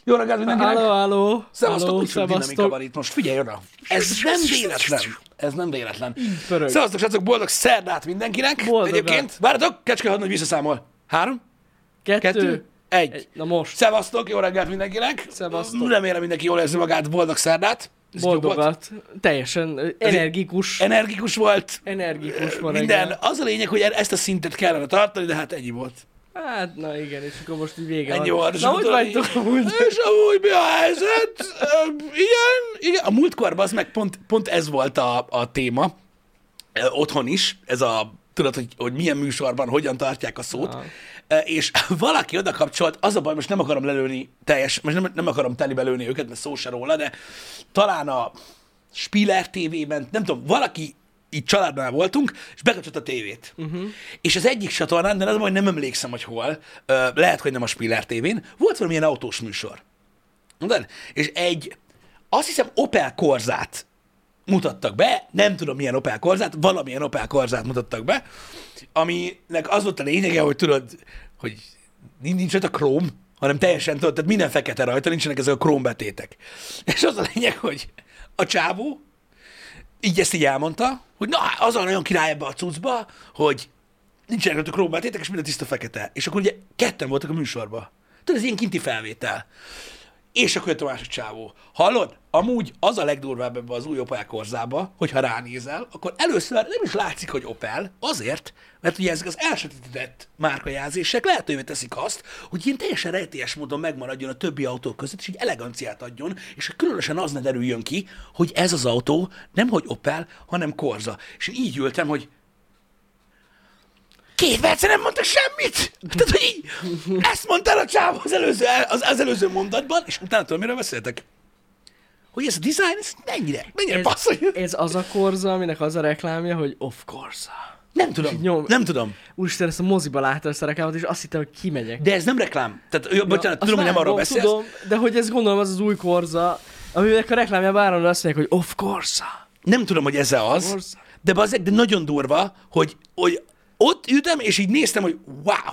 Jó reggelt mindenkinek! Halló! Szevasztok, micsoda dinamika van itt most, figyelj oda! Ez nem véletlen. Ez nem véletlen. Pörög. Szevasztok, srácok, boldog szerdát mindenkinek! Boldogat. Egyébként, várjatok, Kecske hadnagy visszaszámol. 3, 2, 1. Na most. Szevasztok, jó reggelt mindenkinek! Szevasztok. Remélem mindenki jól érzi magát, boldog szerdát. Ez jó volt? Boldogat. Teljesen energikus. Energikus volt. Energikus van Minden. reggel. Az a lényeg, hogy ezt a szintet kellene tartani, de hát ennyi volt. Hát, na igen, és akkor most így vége Ennyi van. volt. És Na, akkor hogy tudod, vagytok amúgy? És amúgy mi a helyzet? Igen. A múltkor az meg pont ez volt a téma. Otthon is. Ez a, tudod, hogy milyen műsorban, hogyan tartják a szót. És valaki oda kapcsolt, az a baj, most nem akarom lelőni most nem akarom telibe lőni őket, mert szó se róla, de talán a Spiller TV-ben, nem tudom, valaki így családnál voltunk, és bekapcsolt a tévét. És az egyik csatornán, de az majd nem emlékszem, hogy hol, lehet, hogy nem a Spiller TV-n, volt valamilyen autós műsor. Mondod? És azt hiszem Opel Corzát mutattak be, nem tudom milyen Opel Corzát, valamilyen Opel Corzát mutattak be, aminek az volt a lényege, hogy tudod, hogy nincs ott a króm, hanem teljesen tudod, tehát minden fekete rajta, nincsenek ezek a krómbetétek. És az a lényeg, hogy a csávó így ezt így elmondta, hogy na, az a nagyon király ebbe a cuccba, hogy nincsenek ott a krómbetétek, és minden tiszta fekete. És akkor ugye ketten voltak a műsorban. Tudod, ez ilyen kinti felvétel. És akkor jött a másik csávó. Hallod? Amúgy az a legdurvább ebbe az új Opel Corzába, hogyha ránézel, akkor először nem is látszik, hogy Opel, azért, mert ugye ezek az elsötétített márkajelzések lehetővé teszik azt, hogy ilyen teljesen rejtélyes módon megmaradjon a többi autó között, és így eleganciát adjon, és különösen az ne derüljön ki, hogy ez az autó nem hogy Opel, hanem Corza. És én így ültem, hogy 2 perce nem mondta semmit! Tehát, hogy így, ezt mondtál a csávó az előző mondatban, és utána tudom, miről beszéltek? Hogy ez a design, ez mennyire passzolja. Ez az a Corza, aminek az a reklámja, hogy off Corza. Nem tudom. Úristen, ezt a moziba láttam ezt a reklámot, és azt hittem, hogy kimegyek. De ez nem reklám. Tehát, bocsánat, tudom, hogy nem arról beszélsz. Tudom, de hogy ez gondolom az új Corza, aminek a reklámjában áramló azt mondják, hogy off Corza. Nem tudom, hogy ez az, de nagyon durva, hogy ott ültem, és így néztem, hogy wow.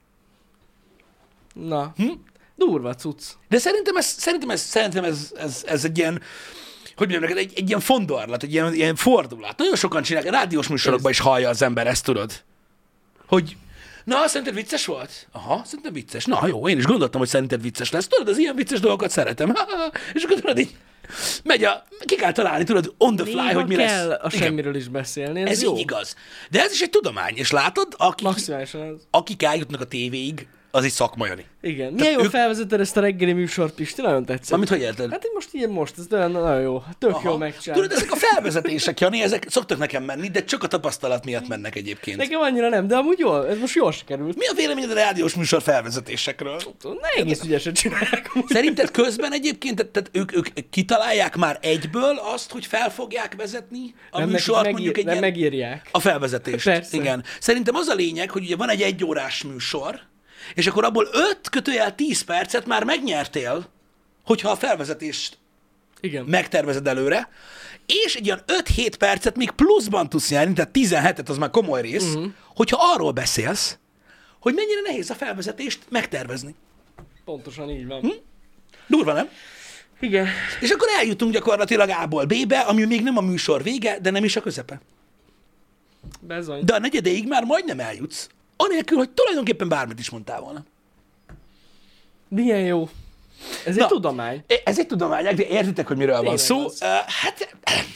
Na, durva cucc. De szerintem ez egy ilyen, hogy mondjam neked, egy ilyen fondorlat, egy ilyen fordulat. Nagyon sokan csinálják, rádiós műsorokban is hallja az ember ezt, tudod. Hogy, na, szerinted vicces volt? Aha, szerintem vicces. Na jó, én is gondoltam, hogy szerinted vicces lesz. Tudod, az ilyen vicces dolgokat szeretem. És akkor tudod így, ki kell találni, tudod, on the fly, néha hogy mi lesz. kell a semmiről is beszélni, ez jó. így igaz. De ez is egy tudomány, és látod, Maximálisan az. akik eljutnak a tévéig, az egy szakma, Jani. Igen. Milyen jól felvezeted ezt a reggeli műsort, Pisti, nagyon tetszett. Amit hogy érted? Hát most, ez nagyon jó. Tök jó megcsinálni. Tudod, ezek a felvezetések, Jani, ezek szoktak nekem menni, de csak a tapasztalat miatt mennek egyébként. Nekem annyira nem, de amúgy jól, ez most jól sikerült. Mi a véleményed a rádiós műsor felvezetésekről? Na, egész ügyesen csinálják. Szerinted közben egyébként, tehát ők kitalálják már egyből azt, hogy fel fogják vezetni a műsort, mondjuk egy nem ilyen... megírják. A felvezetést. Persze. Igen. Szerintem az a lényeg, hogy ugye van egy 1 órás műsor, és akkor abból 5-10 percet már megnyertél, hogyha a felvezetést Igen. megtervezed előre, és egy ilyen 5-7 percet még pluszban tudsz nyerni, tehát 17-et az már komoly rész, hogyha arról beszélsz, hogy mennyire nehéz a felvezetést megtervezni. Pontosan így van. Durva, nem? Igen. És akkor eljutunk gyakorlatilag A-ból B-be, ami még nem a műsor vége, de nem is a közepe. Bezony. De a negyedéig már majdnem eljutsz, anélkül, hogy tulajdonképpen bármit is mondtál volna. Milyen jó. Ez egy tudomány. Ez egy tudomány, de értitek, hogy miről van Tényleg szó. az. Hát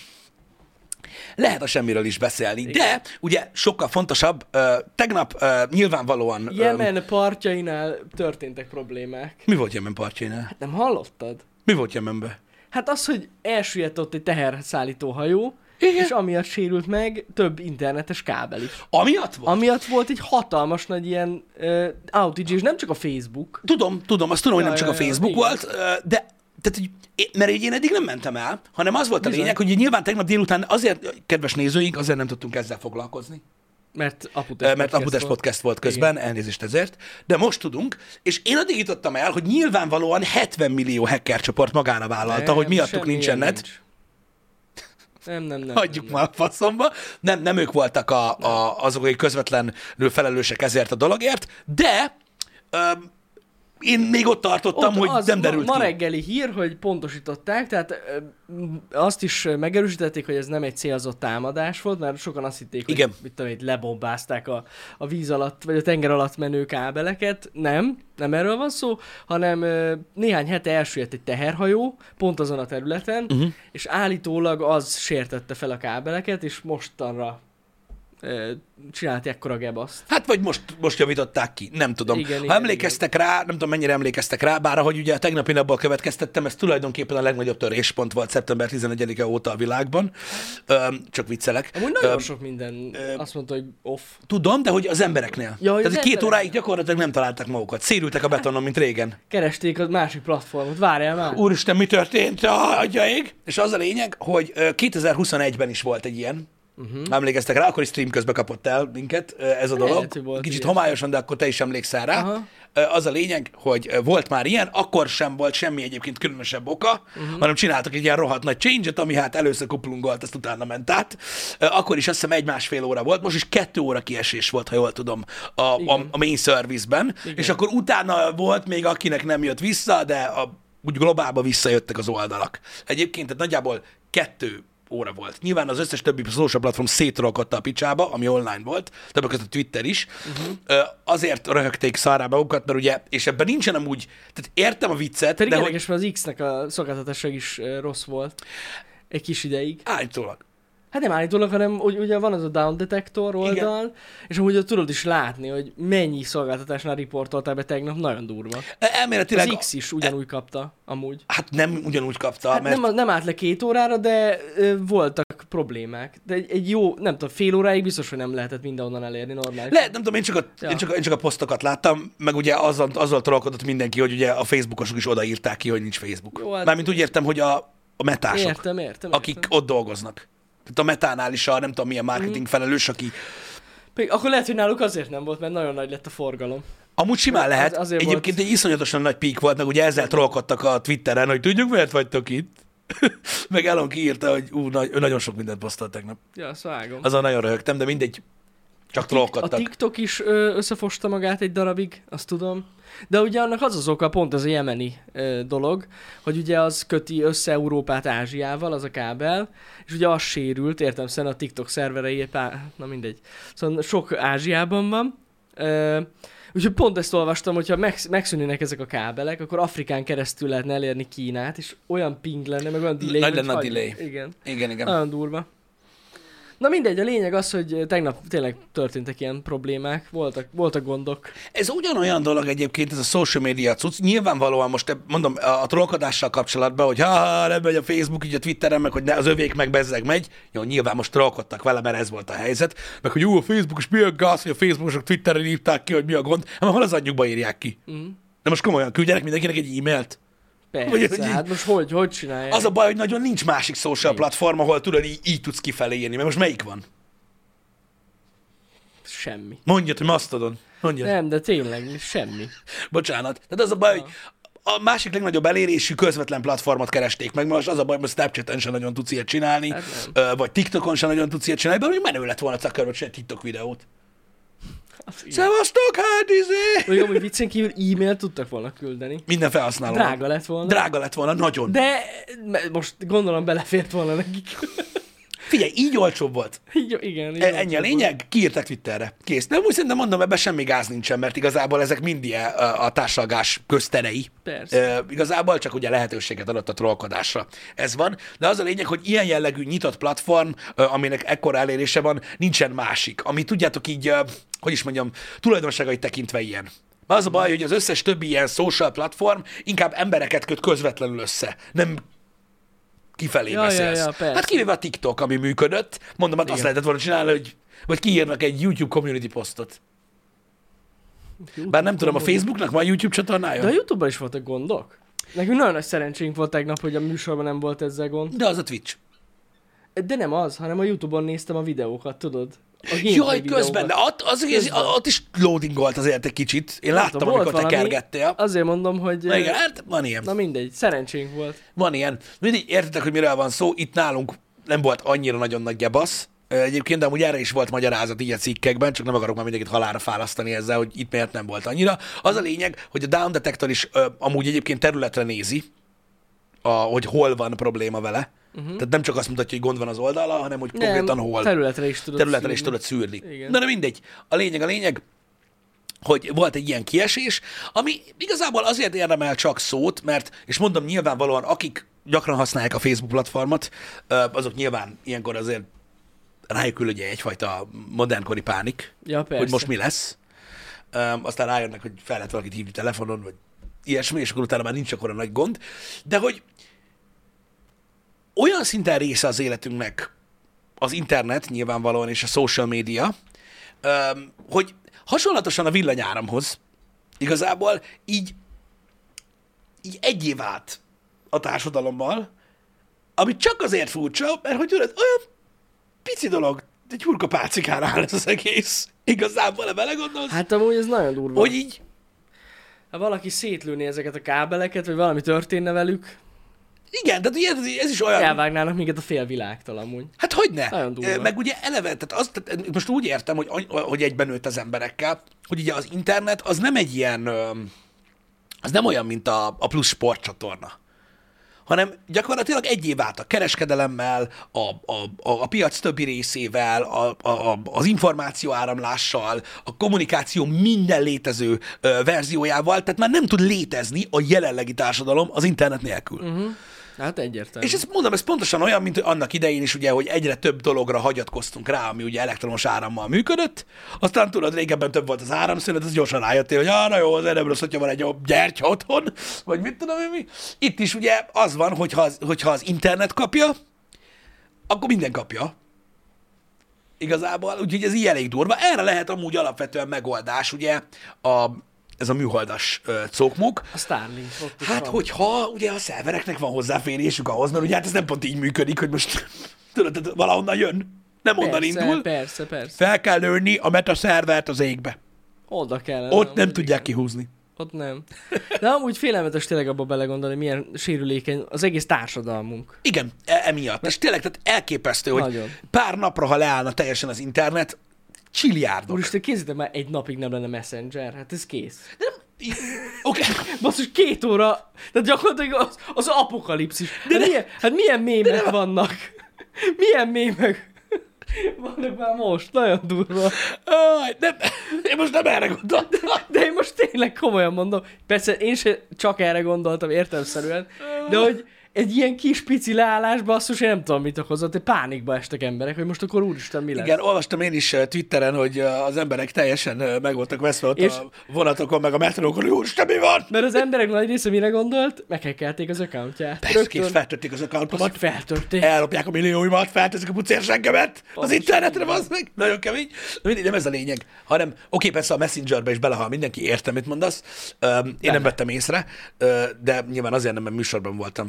lehet a semmiről is beszélni, de ugye sokkal fontosabb, tegnap nyilvánvalóan... Jemen partjainál történtek problémák. Mi volt Jemen partjainál? Hát nem hallottad? Mi volt Jemenben? Hát az, hogy elsüllyedt ott egy teherszállító hajó, Igen. és amiatt sérült meg több internetes kábel is. Amiatt volt? Amiatt volt egy hatalmas nagy ilyen outage, és nem csak a Facebook. Tudom, azt tudom, hogy nem csak a Facebook igen. volt, de tehát, hogy mert én eddig nem mentem el, hanem az volt a Bizony. lényeg, hogy nyilván tegnap délután azért, kedves nézőink, azért nem tudtunk ezzel foglalkozni. Mert Aputest Podcast volt közben, elnézést ezért, de most tudunk, és én addig jutottam el, hogy nyilvánvalóan 70 millió hacker csoport magára vállalta, hogy miattuk nincsen net. Nem. Hagyjuk már a faszomba. Nem ők voltak azok, akik közvetlenül felelősek ezért a dologért, de én még ott tartottam, hogy nem derült ma ki. reggeli hír, hogy pontosították, tehát azt is megerősítették, hogy ez nem egy célzott támadás volt, mert sokan azt hitték, Igen. hogy mit tudom, hogy lebombázták a víz alatt, vagy a tenger alatt menő kábeleket. Nem erről van szó, hanem néhány hete elsüllyedt egy teherhajó pont azon a területen, és állítólag az sértette fel a kábeleket, és mostanra csinált ekkora gebaszt. Hát vagy most javították ki, nem tudom. Igen, Ha emlékeztek rá, nem tudom mennyire emlékeztek rá, bár ahogy ugye a tegnapi napból következtettem, ez tulajdonképpen a legnagyobb töréspont volt szeptember 11-e óta a világban. Csak viccelek. Amúgy nagyon sok minden azt mondta, hogy off. Tudom, de hogy az embereknél. Ja, hogy Tehát az 2 emberek- óráig gyakorlatilag nem találták magukat. Szérültek a betonon, mint régen. Keresték a másik platformot, várjál már. Úristen, mi történt? Adjaig! És az a lényeg, hogy 2021-ben is volt egy ilyen. Emlékeztek rá, akkor is stream közben kapott el minket ez a dolog. Lehet, hogy volt Kicsit ilyen. homályosan, de akkor te is emlékszel rá. Aha. Az a lényeg, hogy volt már ilyen, akkor sem volt semmi egyébként különösebb oka, hanem csináltak egy ilyen rohadt nagy change-et, ami hát először kuplungolt, azt utána ment át. Akkor is azt hiszem 1-1,5 óra volt, most is 2 óra kiesés volt, ha jól tudom, a main service-ben, és akkor utána volt még akinek nem jött vissza, de úgy globálban visszajöttek az oldalak. Egyébként tehát nagyjából 2 óra volt. Nyilván az összes többi social platform szétrolkodta a picsába, ami online volt, többek között a Twitter is. Azért röhögték szarrá magukat, mert ugye, és ebben nincsen amúgy, tehát értem a viccet, Pedig de hogy érdekes, mert az X-nek a szolgáltatása is rossz volt. Egy kis ideig. állítólag. Hát nem állítólag, hanem ugye van az a down detector oldal, és amúgy ott tudod is látni, hogy mennyi szolgáltatásnál riportoltál be tegnap, nagyon durva. Elméletileg, Az X is ugyanúgy kapta, amúgy. hát nem ugyanúgy kapta, Hát mert nem állt le 2 órára, de voltak problémák. De egy jó, nem tudom, fél óráig biztos, hogy nem lehetett mindenhonnan elérni normális. lehet, nem tudom, én csak a posztokat láttam, meg ugye azzal trollkodott mindenki, hogy ugye a Facebookosok is odaírták ki, hogy nincs Facebook. Jó, hát- Mármint úgy értem, hogy a metások, Értem. akik ott dolgoznak. Tehát a Metánál is a nem tudom milyen marketing felelős, aki Pedig akkor lehet, hogy náluk azért nem volt, mert nagyon nagy lett a forgalom. amúgy simán lehet. azért Egyébként egy iszonyatosan nagy pík volt, meg ugye ezzel trollkodtak a Twitteren, hogy tudjuk, miért vagytok itt. Meg Elon kiírta, hogy ő nagyon sok mindent posztolt tegnap. Ja, azt vágom. Azon nagyon röhögtem, de mindegy. Csak A trollkodtak. TikTok is összefosta magát egy darabig, azt tudom. De ugye annak az oka, pont ez a jemeni dolog, hogy ugye az köti össze Európát Ázsiával, az a kábel, és ugye az sérült, értem szerint a TikTok szerverei, na mindegy. Szóval sok Ázsiában van. Úgyhogy pont ezt olvastam, hogyha megszűnnének ezek a kábelek, akkor Afrikán keresztül lehetne elérni Kínát, és olyan ping lenne, meg olyan delay. Nagy hogy lenne a hagyjuk. delay. Igen. Igen. Nagyon durva. Na mindegy, a lényeg az, hogy tegnap tényleg történtek ilyen problémák, voltak gondok. Ez ugyanolyan dolog egyébként, ez a social media cucc. Nyilvánvalóan most mondom a trollkodással kapcsolatban, hogy nem megy a Facebook, így a Twitteren, meg hogy az övék meg bezzeg megy. Jó, nyilván most trollkodtak vele, mert ez volt a helyzet. Meg hogy jó, a Facebook is milyen gáz, hogy a Facebookosok Twitteren írták ki, hogy mi a gond. Hát hol az anyjukba írják ki? De most komolyan küldjenek mindenkinek egy e-mailt. Vagy, Persze, hát most hogy csinálják? Az a baj, hogy nagyon nincs másik social platform, ahol tudod, így tudsz kifelé írni. Mert most melyik van? Semmi. Mondjad, hogy Mastodon. Mondjad. Nem, de tényleg semmi. Bocsánat. Tehát az a baj, hogy a másik legnagyobb elérésű közvetlen platformot keresték meg. Most az a baj, hogy Snapchaten sem nagyon tudsz ilyet csinálni, Hát vagy TikTokon sem nagyon tudsz ilyet csinálni, de még menő lett volna csak egy TikTok videót. Igen. Szevasztok, hát izé! Még amúgy viccen kívül e-mailt tudtak volna küldeni. Minden felhasználó. Drága lett volna. Drága lett volna, nagyon. De most gondolom belefért volna nekik. Figyelj, így olcsóbb volt. Igen. Ennyi a lényeg, kiírták Twitterre. Kész. De úgy szerintem mondom, ebben semmi gáz nincsen, mert igazából ezek mind ilyen a társalgás közterei. Persze. Igazából csak ugye lehetőséget adott a trollkodásra. Ez van. De az a lényeg, hogy ilyen jellegű nyitott platform, aminek ekkora elérése van, nincsen másik. Ami tudjátok így, hogy is mondjam, tulajdonságait tekintve ilyen. Az a baj, hogy az összes többi ilyen social platform inkább embereket köt közvetlenül össze. Nem kifelé beszélsz. persze. Hát kivéve a TikTok, ami működött, mondom, hát azt Igen. lehetett volna csinálni, hogy vagy kiírnak egy YouTube community posztot. Bár nem tudom, a Facebooknak van YouTube csatornája? De a YouTube-ban is voltak gondok. Nekünk nagyon nagy szerencsénk volt tegnap, hogy a műsorban nem volt ezzel gond. De az a Twitch. De nem az, hanem a YouTube-on néztem a videókat, tudod? A gameplay Jaj, videókat. közben, de ott is loadingolt azért egy kicsit. Én láttam, tudom, volt amikor te valami. kergettél. Azért mondom, hogy... Na igen, hát van ilyen. Na mindegy, szerencsénk volt. Van ilyen. Mindig értitek, hogy miről van szó. Itt nálunk nem volt annyira nagyon nagy gebasz. egyébként, de amúgy erre is volt magyarázat így a cikkekben, csak nem akarok már mindenkit halálra fálasztani ezzel, hogy itt miért nem volt annyira. Az a lényeg, hogy a Down Detector is amúgy egyébként területre nézi, hogy hol van probléma vele. Tehát nem csak azt mutatja, hogy gond van az oldala, hanem hogy konkrétan hol. Területre is tudod szűrni. Igen. De mindegy. A lényeg, hogy volt egy ilyen kiesés, ami igazából azért érdemel csak szót, mert, és mondom nyilvánvalóan, akik gyakran használják a Facebook platformot, azok nyilván ilyenkor azért rájuk ül ugye egyfajta modernkori pánik, hogy most mi lesz. Aztán rájönnek, hogy fel lehet valakit hívni telefonon, vagy ilyesmi, és akkor utána már nincs akkora nagy gond. De hogy olyan szinten része az életünknek az internet nyilvánvalóan, és a social media, hogy hasonlatosan a villanyáramhoz igazából így egyé vált a társadalommal, ami csak azért furcsa, mert hogy tudod, olyan pici dolog, egy hurkapálcikára áll ez az egész. Igazából, ha belegondolsz. Hát amúgy ez nagyon durva. Hogy így... Ha valaki szétlőni ezeket a kábeleket, vagy valami történne velük, igen, tehát ugye ez is olyan... elvágnának minket a félvilágtól amúgy. Hát hogyne? Nagyon durva. Meg ugye eleve, tehát most úgy értem, hogy egyben nőtt az emberekkel, hogy ugye az internet az nem egy ilyen... Az nem olyan, mint a plusz sportcsatorna, hanem gyakorlatilag egyé vált a kereskedelemmel, a piac többi részével, az információ áramlással, a kommunikáció minden létező verziójával, tehát már nem tud létezni a jelenlegi társadalom az internet nélkül. Hát egyértelmű. És ezt mondom, ez pontosan olyan, mint annak idején is, ugye, hogy egyre több dologra hagyatkoztunk rá, ami ugye elektromos árammal működött, aztán tudod, régebben több volt az áramszünet, az gyorsan rájöttél, hogy na jó, az nem rossz, hogyha van egy jobb gyertya otthon, vagy mit tudom én mi. Itt is ugye az van, hogyha az internet kapja, akkor minden kapja. Igazából, úgyhogy ez így elég durva. Erre lehet amúgy alapvetően megoldás, ugye, ez a műholdas cokmuk. A Starlink. Hát, hogyha ugye a szervereknek van hozzáférésük ahhoz, mert ugye hát ez nem pont így működik, hogy most tudod, valahonnan jön, nem onnan indul. Persze. Fel kell lőni a meta szervert az égbe. Oda kellene. Ott nem tudják kihúzni. Ott nem. De amúgy félelmetes tényleg abba belegondolni, milyen sérülékeny az egész társadalmunk. Igen, emiatt. És tényleg, tehát elképesztő, hogy Nagyon. pár napra, ha leállna teljesen az internet, csiliárdok. Úristen, kézzétek már, egy napig nem lenne Messenger. Hát ez kész. Oké. Basszus, 2 óra, tehát gyakorlatilag az apokalipszis. Hát milyen mémek vannak? Milyen mémek vannak már most? Nagyon durva. Én most nem erre gondoltam. De én most tényleg komolyan mondom. Persze én sem csak erre gondoltam értelemszerűen, de hogy egy ilyen kis pici leállás, basszus, én nem tudom, mit okozott, egy pánikba estek emberek, hogy most akkor úristen, mi lesz. Igen, olvastam én is Twitteren, hogy az emberek teljesen meg voltak veszve ott a vonatokon, meg a metrókon, hogy úristen, mi van? Mert az emberek nagy része mire gondolt? Meghekkelték az accountját. Persze, kész, feltörték az accountomat, feltörték. ellopják a millióimat, felteszik a pucérsengemet az internetre, az meg nagyon kemény. Mindig nem ez a lényeg, hanem oké, persze a Messengerbe is belehal mindenki, értem, mit mondasz. Én nem vettem észre, de nyilván azért nem, mert műsorban voltam.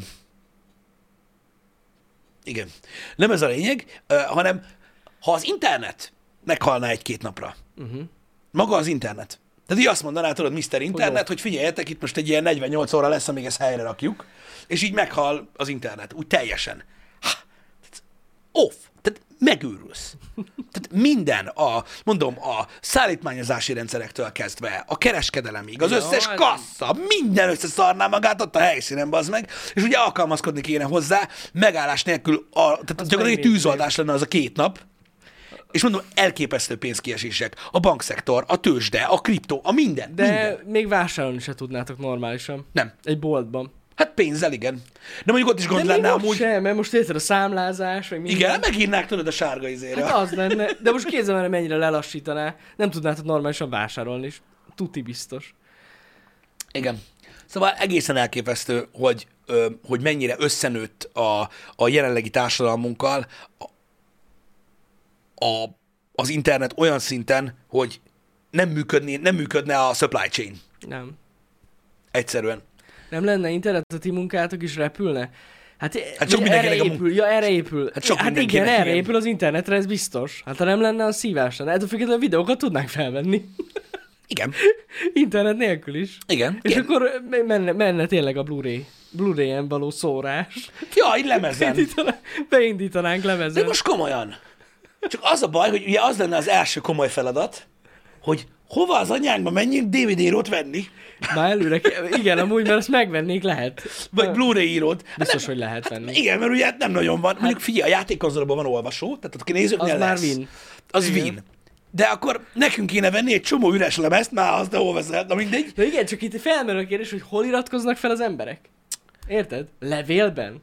Igen. Nem ez a lényeg, hanem ha az internet meghalna 1-2 napra, maga az internet. Tehát így azt mondaná, tudod, Mr. Internet, hogy figyeljetek, itt most egy ilyen 48 óra lesz, amíg ezt helyre rakjuk, és így meghal az internet, úgy teljesen. Off. Tehát megőrülsz. Tehát minden, a szállítmányozási rendszerektől kezdve, a kereskedelemig, az összes kassa, minden összeszarná magát ott a helyszínen, bazd meg, és ugye alkalmazkodni kéne hozzá, megállás nélkül, tehát gyakorlatilag tűzoldás lenne az a 2 nap, és mondom, elképesztő pénzkiesések, a bankszektor, a tőzsde, a kriptó, a minden. De minden. még vásárolni se tudnátok normálisan. Nem. Egy boltban. Hát pénzzel, igen. De mondjuk ott is gond lenne amúgy. Sem, mert most érted a számlázás, vagy minden. Igen, megírnák tudod a sárga izére. Hát az lenne. De most kézzel már mennyire lelassítaná. Nem tudnátok normálisan vásárolni is. Tuti biztos. Igen. Szóval egészen elképesztő, hogy mennyire összenőtt a jelenlegi társadalmunkkal az internet olyan szinten, hogy nem működne a supply chain. Nem. Egyszerűen. Nem lenne internet, a ti munkátok is repülne? Hát sok erre épül, erre épül. Hát igen, erre ilyen. épül az internetre, ez biztos. Hát ha nem lenne, az szívás lenne. Ettől függetlenül videókat tudnánk felvenni. Igen. Internet nélkül is. Igen. És akkor menne tényleg a Blu-ray-en való szórás. Ja, így lemezen. Beindítanánk lemezen. De most komolyan. Csak az a baj, hogy ugye az lenne az első komoly feladat, hogy hova az anyánkba menjünk DVD-írót venni, Már előre igen, amúgy, mert ezt megvennék lehet. vagy Blu-ray írót. Biztos, hogy lehet venni. Igen, mert ugye nem nagyon van. Mondjuk figyelj, a játékkonzolokban van olvasó, tehát a nézőknél Az már lesz. win. Az Igen. win. De akkor nekünk kéne venni egy csomó üres lemezt, már azt, de hol veszel, na mindegy. De igen, csak itt felmerül a kérdés, hogy hol iratkoznak fel az emberek. Érted? Levélben?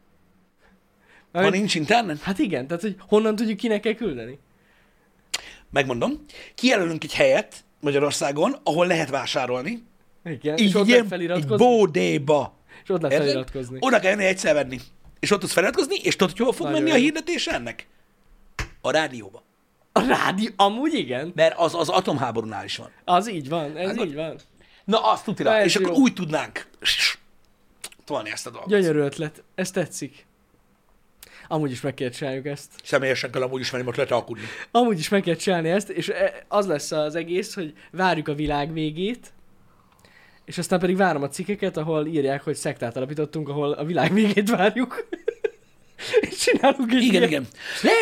Ha nincs internet, Hát igen, tehát hogy honnan tudjuk, kinek kell küldeni. megmondom, kijelölünk egy helyet Magyarországon, ahol lehet vásárolni. Igen, és ott Így lehet egy feliratkozni. bódéba. És ott lehet Érted? feliratkozni. Oda kell jönni egyszer venni. És ott tudsz feliratkozni, és tudod, hogy hol fog Nagyon menni a jó. hirdetés ennek? A rádióba. A rádió, amúgy igen. Mert az atomháborúnál is van. Az így van, ez Akkor- így van. Na, azt tudja, Na, ez és akkor jó. úgy tudnánk tolni ezt a dolgot. Gyönyörű ötlet, ez tetszik. Amúgy is meg kell csináljuk ezt. Személyesen kell amúgy is menni, most lehet alkudni. Amúgy is meg kell csinálni ezt, és az lesz az egész, hogy várjuk a világ végét, és aztán pedig várom a cikkeket, ahol írják, hogy szektát alapítottunk, ahol a világ végét várjuk. És csinálunk egy Igen, ilyen. igen.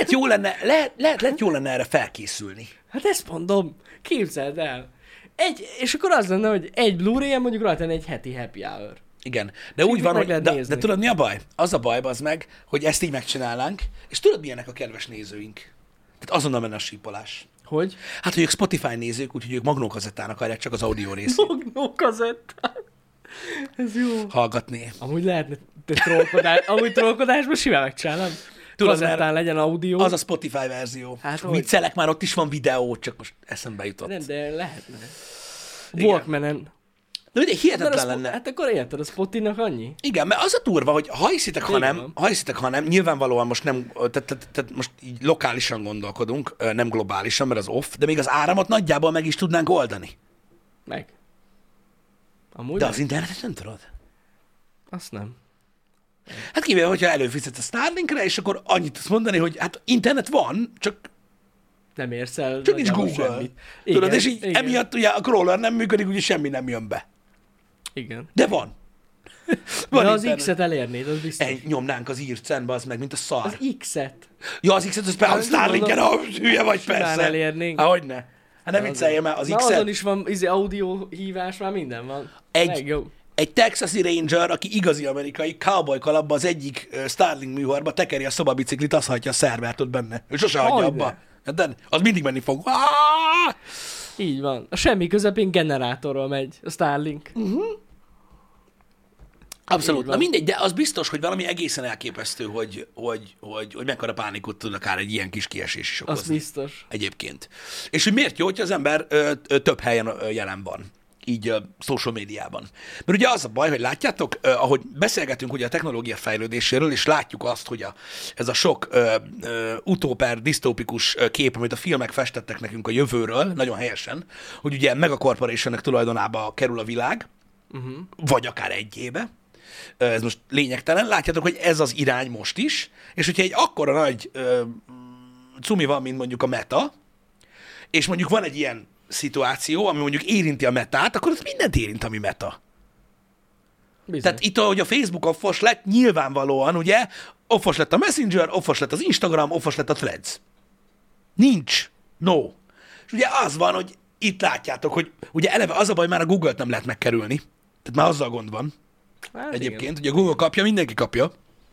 Lehet jó lenne erre felkészülni. Hát ezt mondom, képzeld el. És akkor az lenne, hogy egy Blu-ray-en mondjuk rajta lenne egy heti happy hour. Igen. De úgy Így van, meg hogy, lehet de nézni. tudod mi a baj? Az a baj, az meg, hogy ezt így megcsinálnánk, és tudod milyenek a kedves nézőink? Tehát azonnal menne a sípolás. Hogy? Hát, hogy ők Spotify nézők, úgyhogy ők magnókazettán akarják csak az audio részét Magnó kazettán. Ez jó. hallgatni. Amúgy lehetne amúgy trollkodásban simán megcsinálom. Tudod, Kazettán mert legyen audio. Az a Spotify verzió. Hát, hogy? Viccelek, már ott is van videó, csak most eszembe jutott. Nem, de lehetne. Igen. Walkmanen. De ugye Mert hihetetlen lenne. Hát akkor érted, a Spotinak annyi? Igen, mert az a durva, hogy ha hiszitek, Igen. ha hiszitek, ha nem, nyilvánvalóan most nem, tehát most így lokálisan gondolkodunk, nem globálisan, mert az off, de még az áramot nagyjából meg is tudnánk oldani. Meg. Amúgy De meg? az internetet nem tudod. Azt nem. Hát kivéve, hogyha előfizetsz a Starlinkre, és akkor annyit tudsz mondani, hogy hát internet van, csak Nem érsz el nincs nagyjából Google. semmit. Tudod, és így igen, emiatt ugye a crawler nem működik, úgyhogy semmi nem jön be. Igen. De van. De az internet. X-et elérnéd, az biztos. Nyomnánk az írcenbe, az meg, mint a szar. Az X-et. Ja, az X-et, az például Hát, Starlinken, hülye vagy, simán persze. elérnénk. Hogyne. Hát nem vicceljem el, az Na azon X-et. is van audio hívás, már minden van. Egy- Legjobb. Egy texasi ranger, aki igazi amerikai, cowboy kalapba az egyik Starlink műhorba tekeri a szobabiciklit, azt hagyja a szervert ott benne. Ő sose hagyja Hogyne. abba. De az mindig menni fog. Ah! Így van. A semmi közepén generátorral megy a Starlink. Abszolút. Így Na van. mindegy, de az biztos, hogy valami egészen elképesztő, hogy mekkora pánikot tud akár egy ilyen kis kiesés is Az okozni. biztos. Egyébként. És hogy miért jó, hogyha az ember több helyen jelen van, így social médiában. Mert ugye az a baj, hogy látjátok, ahogy beszélgetünk ugye a technológia fejlődéséről, és látjuk azt, hogy ez a sok utóper, disztópikus kép, amit a filmek festettek nekünk a jövőről, nagyon helyesen, hogy ugye megacorporationnek tulajdonába kerül a világ, vagy akár egyébe, ez most lényegtelen, látjátok, hogy ez az irány most is, és hogyha egy akkora nagy cumi van, mint mondjuk a Meta, és mondjuk van egy ilyen szituáció, ami mondjuk érinti a Metát, akkor az mindent érint, ami Meta. Bizony. Tehát itt, ahogy a Facebook offos lett, nyilvánvalóan, ugye, offos lett a Messenger, offos lett az Instagram, offos lett a Threads. Nincs. No. És ugye az van, hogy itt látjátok, hogy ugye eleve az a baj, már a Google-t nem lehet megkerülni. Tehát már azzal gond van. Hát Egyébként, hogy a Google kapja, mindenki kapja.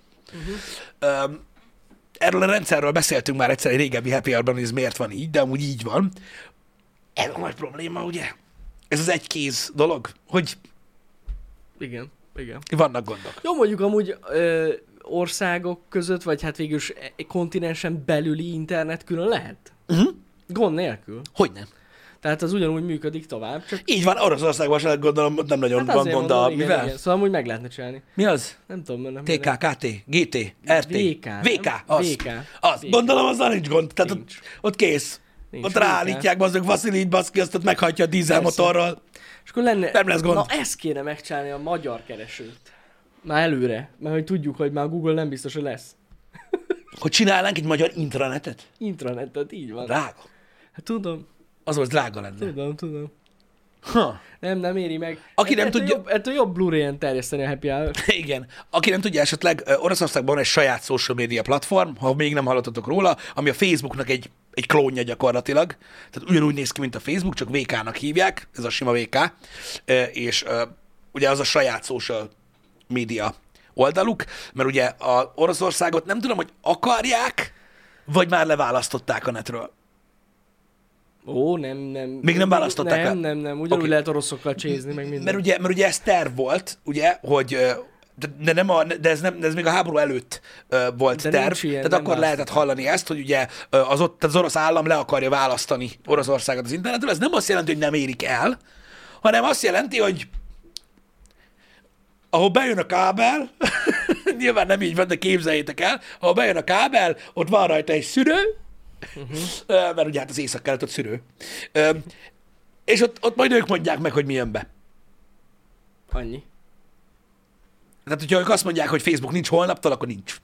Erről a rendszerről beszéltünk már egyszer egy régebbi Happy Hour-ban, hogy ez miért van így, de amúgy így van. Ez a nagy probléma, ugye? Ez az egykéz dolog, hogy Igen. Igen. vannak gondok. Jó, mondjuk amúgy országok között, vagy hát végül is egy kontinensen belüli internet külön lehet. Gond nélkül. Hogyne? Tehát az ugyanúgy működik tovább, csak Így van, Oroszországban sem gondolom, ott nem nagyon van azért gond mondom, a... igen, Mivel? igen. Szóval amúgy meg lehetne csinálni. Mi az? Nem tudom, mert nem... TK, KT, GT, RT, VK, VK, nem? az. VK. Az. VK. Gondolom, azzal nincs gond. Tehát Nincs. ott kész. Nincs Ott VK. ráállítják, azok Vasilit, baszki, azt ott meghajtja a dízelmotorral. És akkor lenne... Nem lesz gond. Na ezt kéne megcsinálni a magyar keresőt. Már előre. Mert hogy tudjuk, hogy már a Google nem biztos, hogy lesz. Hogy csinálnánk egy magyar intranetet? Intranetet, így van. Drága. Hát tudom, Az drága lenne. tudom. Ha. Nem éri meg. Aki nem tudja... Ettől jobb Blu-ray-en terjeszteni a happy hour. Igen. Aki nem tudja, esetleg Oroszországban van egy saját social media platform, ha még nem hallottatok róla, ami a Facebooknak egy klónja gyakorlatilag. Tehát ugyanúgy néz ki, mint a Facebook, csak VK-nak hívják, ez a sima VK, és ugye az a saját social media oldaluk, mert ugye a Oroszországot nem tudom, hogy akarják, vagy már leválasztották a netről. Ó, nem. Még nem választották el? Nem. Ugyanúgy Oké. lehet oroszokkal csézni, meg minden. Mert ugye ez terv volt, ugye, hogy de ez még a háború előtt volt De terv, nincs ilyen, tehát nem akkor lehetett hallani ezt, hogy ugye tehát az orosz állam le akarja választani Oroszországot az internetről. Ez nem azt jelenti, hogy nem érik el, hanem azt jelenti, hogy ahol bejön a kábel, nyilván nem így van, de képzeljétek el, ahol bejön a kábel, ott van rajta egy szűrő, mert ugye hát az észak-kelet ott szűrő, és ott majd ők mondják meg, hogy mi jön be. Annyi. Tehát, hogyha ők azt mondják, hogy Facebook nincs holnaptól, akkor nincs.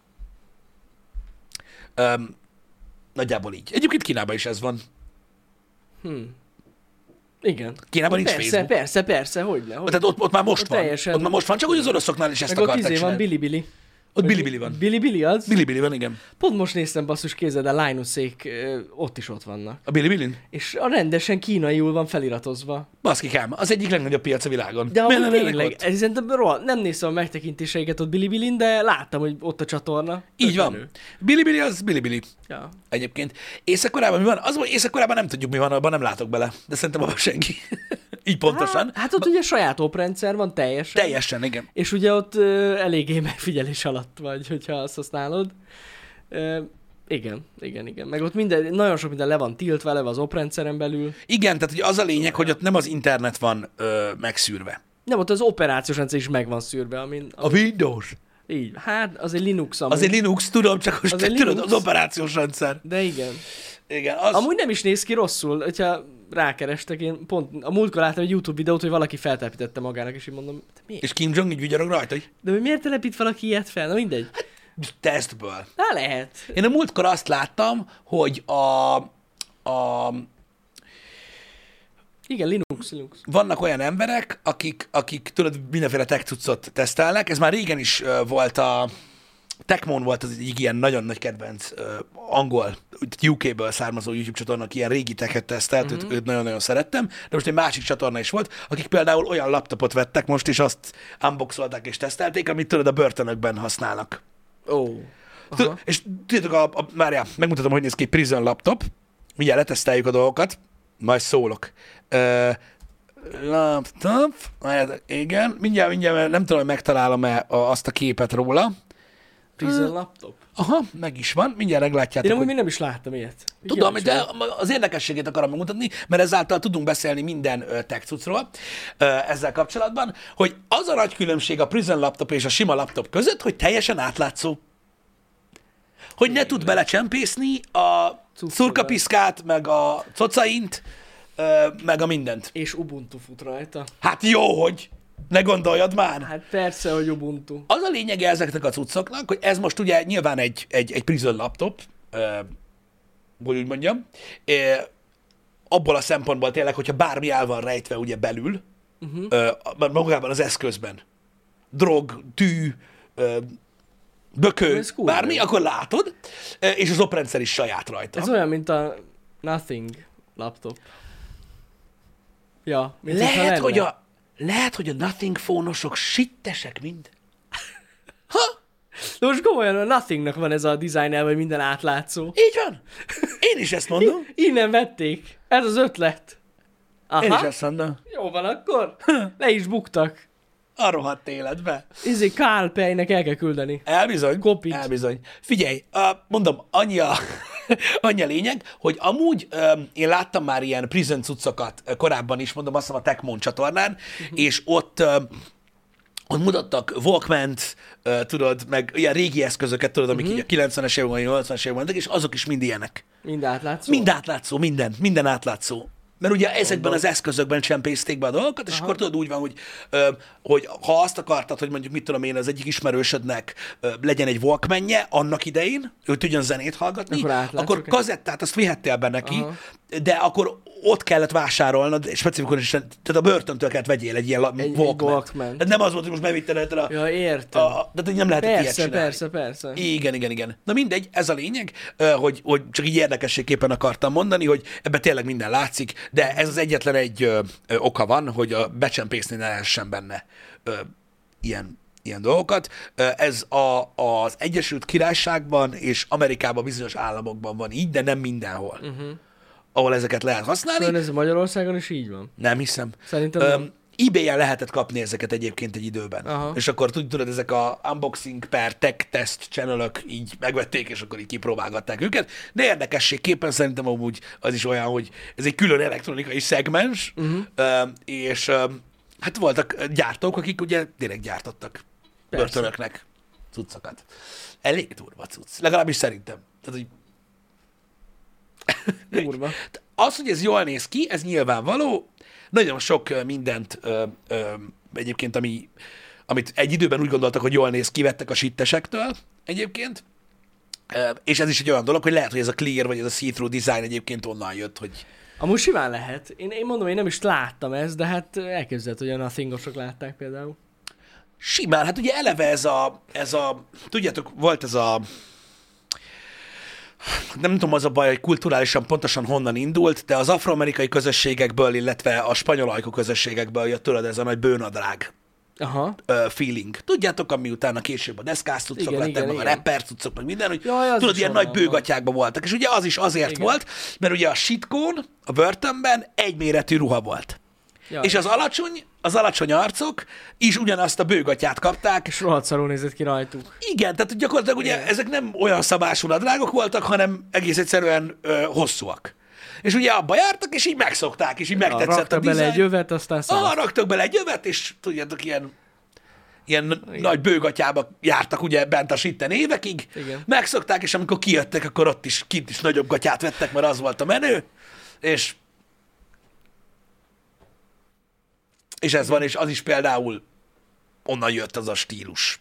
Nagyjából így. Egyébként Kínában is ez van. Igen. Kínában nincs Facebook. Persze, hogyne. Tehát ott már most van. teljesen. Ott már most van, csak hogy az oroszoknál is ezt Meg ott akarták van csinálni. Bilibili. Ott Bilibili van. Bilibili az? Bilibili van, igen. Pont most néztem, basszus, kézed, a Linuszék ott is ott vannak. A Bilibilin? És a rendesen kínaiul van feliratozva. Baszkikám, az egyik legnagyobb piac a világon. De Miért amúgy nem lennek tényleg, ott? ez szerintem nem néztem a megtekintéseiket ott Bilibilin, de láttam, hogy ott a csatorna. Így Tök menő. van. Bilibili az Bilibili. Ja. Egyébként. Észak-Koreában mi van? Az, hogy Észak-Koreában nem tudjuk, mi van, abban nem látok bele. De szerintem abban senki. Így pontosan. Hát ott ugye saját oprendszer van teljesen. Teljesen, igen. És ugye ott eléggé megfigyelés alatt vagy, hogyha azt használod. Igen. Meg ott nagyon sok minden le van tiltva, le van az oprendszeren belül. Igen, tehát ugye az a lényeg, hogy ott nem az internet van megszűrve. Nem, ott az operációs rendszer is meg van szűrve, A Windows. Így. Hát, az egy Linux amúgy. Az egy Linux, tudom, csak most Az egy tudod, Linux. az operációs rendszer. De igen. Igen, az... Amúgy nem is néz ki rosszul, hogyha rákerestek, én pont a múltkor láttam egy YouTube videót, hogy valaki feltelepítette magának, és így mondom, de miért? És Kim Jong így vigyorog rajta, hogy De hogy miért telepít valaki ilyet fel? Na mindegy. tesztből. Na lehet. Én a múltkor azt láttam, hogy Igen, Linux. vannak olyan emberek, akik tudod, mindenféle tech cuccot tesztelnek. Ez már régen is volt Techmon volt az egyik ilyen nagyon nagy kedvenc angol, UK-ből származó YouTube csatornak, ilyen régi techet tesztelt, őt nagyon-nagyon szerettem, de most egy másik csatorna is volt, akik például olyan laptopot vettek most, és azt unboxolták és tesztelték, amit tudod, a börtönökben használnak. Ó. És tudjátok, várjál, megmutatom, hogy néz ki egy Prison laptop, mindjárt leteszteljük a dolgokat, majd szólok. Laptop, igen, mindjárt, mert nem tudom, hogy megtalálom-e azt a képet róla. Prison laptop. Aha, meg is van, mindjárt meglátjátok. Én amúgy még nem is láttam ilyet. Tudom, Kíváncsi de vagyok. az érdekességét akarom megmutatni, mert ezáltal tudunk beszélni minden tech cuccról ezzel kapcsolatban, hogy az a nagy különbség a Prison laptop és a sima laptop között, hogy teljesen átlátszó. Hogy ne tud belecsempészni a szurkapiszkát, meg a cocaint, meg a mindent. És Ubuntu fut rajta. Hát jó, hogy ne gondoljad már. Hát persze, hogy Ubuntu. Az a lényege ezeknek a cuccoknak, hogy ez most ugye nyilván egy Prison laptop, hogy úgy mondjam, abból a szempontból tényleg, hogyha bármi el van rejtve ugye belül, magában az eszközben, drog, tű, bökő, Ez cool, bármi, nem? akkor látod, és az oprendszer is saját rajta. Ez olyan, mint a Nothing laptop. Ja, mint hogyha Lehet, hogy a Nothing fónosok sittesek mind. De most komolyan a Nothingnak van ez a design hogy minden átlátszó. Így van. Én is ezt mondom. Innen vették. Ez az ötlet. Aha. Én is ezt mondom. Jó van akkor. Le is buktak. A rohadt életbe. Karl Paynek el kell küldeni. Elbizony. Kopit. Elbizony. Figyelj, mondom, annyi a lényeg, hogy amúgy én láttam már ilyen prison cuccokat korábban is, mondom, azt hiszem a Techmon csatornán, és ott mutattak Walkman-t, tudod, meg ilyen régi eszközöket, tudod, amik így a 90-es években, 80-es években, és azok is mind ilyenek. Mind átlátszó. Mind átlátszó, minden átlátszó. Mert ugye ezekben az eszközökben csempészték be a dolgokat, és akkor tudod, úgy van, hogy ha azt akartad, hogy mondjuk mit tudom én, az egyik ismerősödnek legyen egy Walkmanje annak idején, ő tudjon zenét hallgatni, akkor kazettát azt vihettél be neki, de akkor ott kellett vásárolnod, és specifikusan, tehát a börtöntől kellett vegyél egy ilyen Walkman. Nem az volt, hogy most bevitted a... Ja, értem. Tehát nem lehetett ilyet csinálni. Persze. Igen. Na mindegy, ez a lényeg, hogy csak így érdekességképpen akartam mondani, hogy ebben tényleg minden látszik, de ez az egyetlen egy oka van, hogy a becsempészni ne lehessen benne ilyen dolgokat. Ez az Egyesült Királyságban és Amerikában bizonyos államokban van így, de nem mindenhol. Ahol ezeket lehet használni. Szóval ez Magyarországon is így van? Nem hiszem. Szerintem eBay-en lehetett kapni ezeket egyébként egy időben. Aha. És akkor tudod, ezek a unboxing per tech test channelök így megvették, és akkor így kipróbálgatták őket. De érdekességképpen szerintem amúgy az is olyan, hogy ez egy külön elektronikai szegmens, és hát voltak gyártók, akik ugye direkt gyártottak börtönöknek cuccokat. Elég durva cucc. Legalábbis szerintem. Tehát, hogy durva. Az, hogy ez jól néz ki, ez nyilvánvaló. Nagyon sok mindent egyébként, amit egy időben úgy gondoltak, hogy jól néz ki, vettek a sittesektől egyébként. És ez is egy olyan dolog, hogy lehet, hogy ez a clear, vagy ez a see-through design egyébként onnan jött, hogy... Amúgy simán lehet. Én mondom, én nem is láttam ezt, de hát elképzelhető, hogy a Nothingosok látták például. Simán, hát ugye eleve ez a tudjátok, volt ez a nem tudom, az a baj, hogy kulturálisan pontosan honnan indult, de az afroamerikai közösségekből, illetve a spanyol ajkú közösségekből jött tőled ez a nagy bőnadrág feeling. Tudjátok, ami utána később a deszkász cuccok lettek, meg a rapper cuccok, meg minden, hogy tudod, ilyen nagy bőgatyákban voltak. És ugye az is azért volt, mert ugye a sitkón, a börtönben egyméretű ruha volt. Jaj. És az alacsony arcok is ugyanazt a bőgatyát kapták. És rohadt szarul nézett ki rajtuk. Igen, tehát gyakorlatilag ugye ezek nem olyan szabású nadrágok voltak, hanem egész egyszerűen hosszúak. És ugye abba jártak, és így megszokták, és így megtetszett a raktak bele egy jövet, aztán raktak bele egy jövet, és tudjátok, ilyen nagy bőgatyába jártak ugye bent a sitten évekig. Igen. Megszokták, és amikor kijöttek, akkor ott is kint is nagyobb gatyát vettek, mert az volt a menő. És ez van, és az is például onnan jött az a stílus.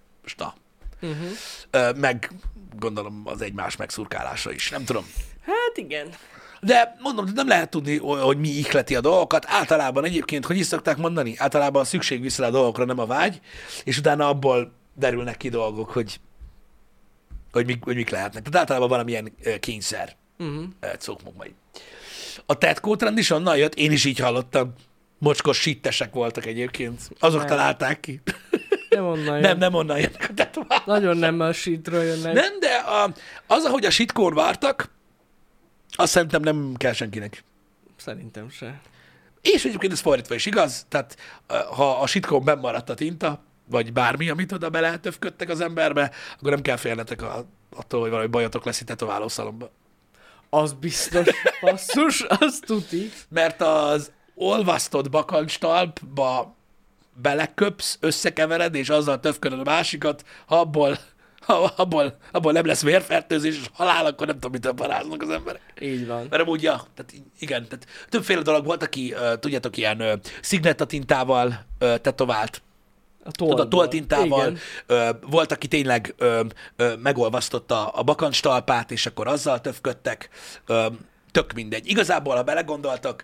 Meg gondolom az egymás megszurkálása is, nem tudom. Hát igen. De mondom, nem lehet tudni, hogy mi ihleti a dolgokat. Általában egyébként, hogy is szokták mondani? Általában a szükség viszi a dolgokra, nem a vágy, és utána abból derülnek ki dolgok, hogy mik lehetnek. Tehát általában valamilyen kényszer. Cokmog majd. A Tetco trend is onnan jött, én is így hallottam. Mocskos sittesek voltak egyébként. Azok találták ki. Nem onnan jön. Nem onnan jönnek a tetoválások. Nagyon nem a shitről jönnek. Nem, de az, ahogy a shitkón vártak, azt szerintem nem kell senkinek. Szerintem se. És egyébként ez fordítva is igaz, tehát ha a shitkón benn maradt a tinta, vagy bármi, amit oda beletöfködtek az emberbe, akkor nem kell félnetek attól, hogy valami bajotok lesz itt tetoválószalomban. Az biztos, basszus, az tuti. Mert az olvasztott bakancstalpba beleköpsz, összekevered, és azzal töfködöd a másikat, ha abból nem lesz vérfertőzés, és halál, akkor nem tudom, mitől paráznak az emberek. Így van. Mert amúgy, tehát igen, tehát többféle dolog volt, aki, tudjátok, ilyen szignetta tintával tetovált, a tolltintával, volt, aki tényleg megolvasztotta a bakancstalpát, és akkor azzal töfködtek, tök mindegy. Igazából, ha belegondoltak,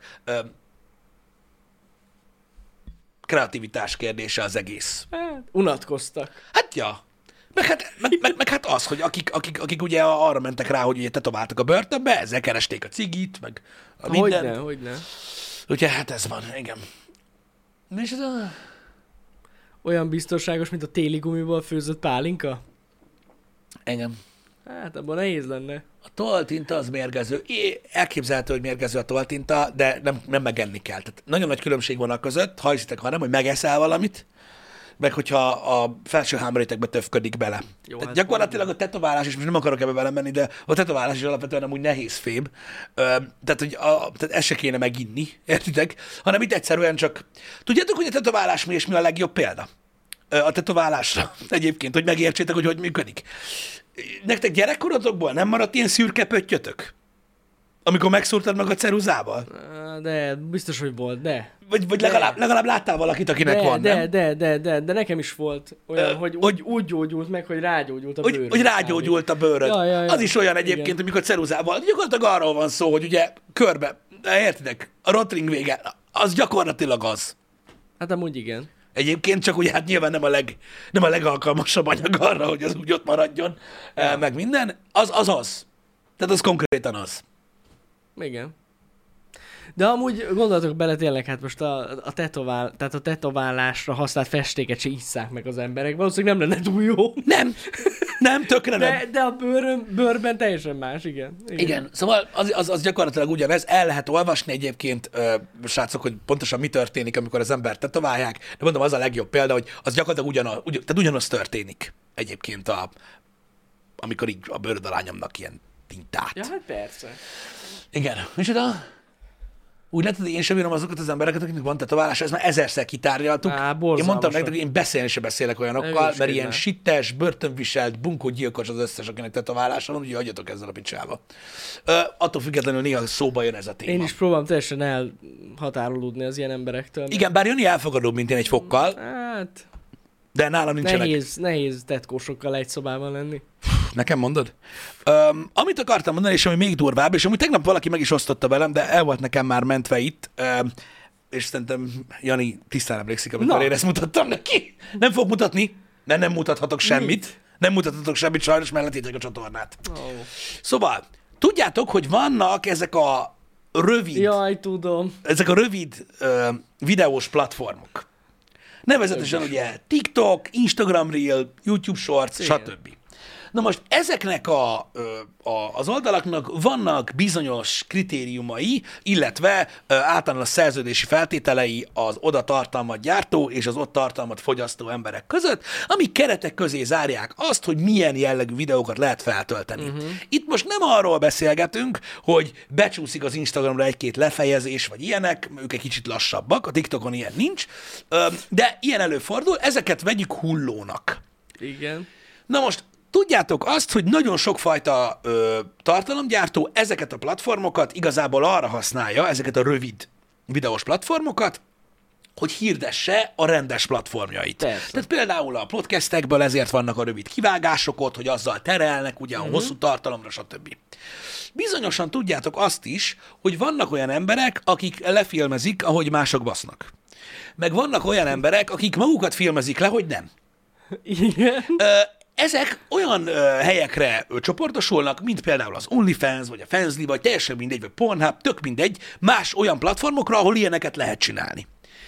kreativitás kérdése az egész. Hát, unatkoztak. Hát, ja. Meg hát az, hogy akik ugye arra mentek rá, hogy ugye tetováltak a börtönbe, ezzel keresték a cigit, meg a mindent. Hogyne. Ugye hát ez van, igen. És ez olyan biztonságos, mint a téli gumiból főzött pálinka? Engem. Hát abban nehéz lenne. A tolltinta az mérgező. Elképzelhető, hogy mérgező a tolltinta, de nem megenni kell. Tehát nagyon nagy különbség van a között, ha hiszitek, ha nem, hogy megeszel valamit, meg hogyha a felső hámrétekbe töfködik bele. Jó, tehát gyakorlatilag a tetoválás, és most nem akarok ebbe belemenni, de a tetoválás is alapvetően amúgy nehéz fém. Tehát, hogy tehát ezt se kéne meginni, értitek? Hanem itt egyszerűen csak... Tudjátok, hogy a tetoválás mi és mi a legjobb példa? A tetoválásra egyébként, hogy megértsétek, hogy működik. Nektek gyerekkorodokból nem maradt ilyen szürke pöttyötök? Amikor megszúrtad meg a ceruzával? De biztos, hogy volt, de. Vagy legalább láttál valakit, akinek van, nem? De nekem is volt olyan, hogy úgy gyógyult meg, hogy rágyógyult a bőröd. Hogy rágyógyult a bőröd. Ja. Az is olyan egyébként, amikor ceruzával. Gyakorlatilag arról van szó, hogy ugye körbe, értitek, a rotring vége, az gyakorlatilag az. Hát amúgy igen. Egyébként csak ugye hát nyilván nem a legalkalmasabb anyag arra, hogy az úgy ott maradjon, meg minden. Az. Tehát az konkrétan az. Igen. De amúgy gondoltok bele tényleg, hát most tehát a tetoválásra használt festéket se isszák meg az emberek. Valószínűleg nem lenne túl jó. Nem, tökre nem. De a bőrben teljesen más, igen. Igen, szóval az gyakorlatilag ugyanez. El lehet olvasni egyébként, srácok, hogy pontosan mi történik, amikor az embert tetoválják. De mondom, az a legjobb példa, hogy az gyakorlatilag ugyanaz történik egyébként, amikor így a bőröd alá nyomnak ilyen tintát. Ja, hát persze. Igen. Micsoda? Úgy lehet, hogy én sem bírom azokat az embereket, akiknek van tetoválása, ezt már ezerszer kitárgyaltuk. Én mondtam nektek, hogy én beszélni sem beszélek olyanokkal, mert ilyen sittes, börtönviselt, bunkógyilkos az összes, akinek tetoválása van, úgyhogy hagyjatok ezzel a picsába. Attól függetlenül néha szóba jön ez a téma. Én is próbálom teljesen elhatárolódni az ilyen emberektől. Igen, bár Jani elfogadóbb, mint én egy fokkal, Hát... de nálam nincsenek. Nehéz tetkósokkal egy szobában lenni. Nekem mondod? Amit akartam mondani, és ami még durvább, és amúgy tegnap valaki meg is osztotta velem, de el volt nekem már mentve itt, és szerintem Jani tisztán emlékszik, amikor én ezt mutattam neki. Nem fog mutatni, mert nem mutathatok semmit. Nem mutathatok semmit sajnos, mert letétek a csatornát. Oh. Szóval, tudjátok, hogy vannak ezek a rövid... Jaj, tudom. Ezek a rövid videós platformok. Nevezetesen ugye TikTok, Instagram Reel, YouTube Shorts, stb. Na most ezeknek az oldalaknak vannak bizonyos kritériumai, illetve általános szerződési feltételei az oda tartalmat gyártó és az ott tartalmat fogyasztó emberek között, amik keretek közé zárják azt, hogy milyen jellegű videókat lehet feltölteni. Itt most nem arról beszélgetünk, hogy becsúszik az Instagramra egy-két lefejezés, vagy ilyenek, ők egy kicsit lassabbak, a TikTokon ilyen nincs, de ilyen előfordul, ezeket vegyük hullónak. Igen. Na most tudjátok azt, hogy nagyon sokfajta tartalomgyártó ezeket a platformokat igazából arra használja, ezeket a rövid videós platformokat, hogy hirdesse a rendes platformjait. Persze. Tehát például a podcastekből ezért vannak a rövid kivágások ott, hogy azzal terelnek ugye a hosszú tartalomra, stb. Bizonyosan tudjátok azt is, hogy vannak olyan emberek, akik lefilmezik, ahogy mások basznak. Meg vannak olyan emberek, akik magukat filmezik le, hogy nem. Igen. Ezek olyan helyekre csoportosulnak, mint például az OnlyFans, vagy a Fansly, vagy teljesen mindegy, vagy Pornhub, tök mindegy, más olyan platformokra, ahol ilyeneket lehet csinálni.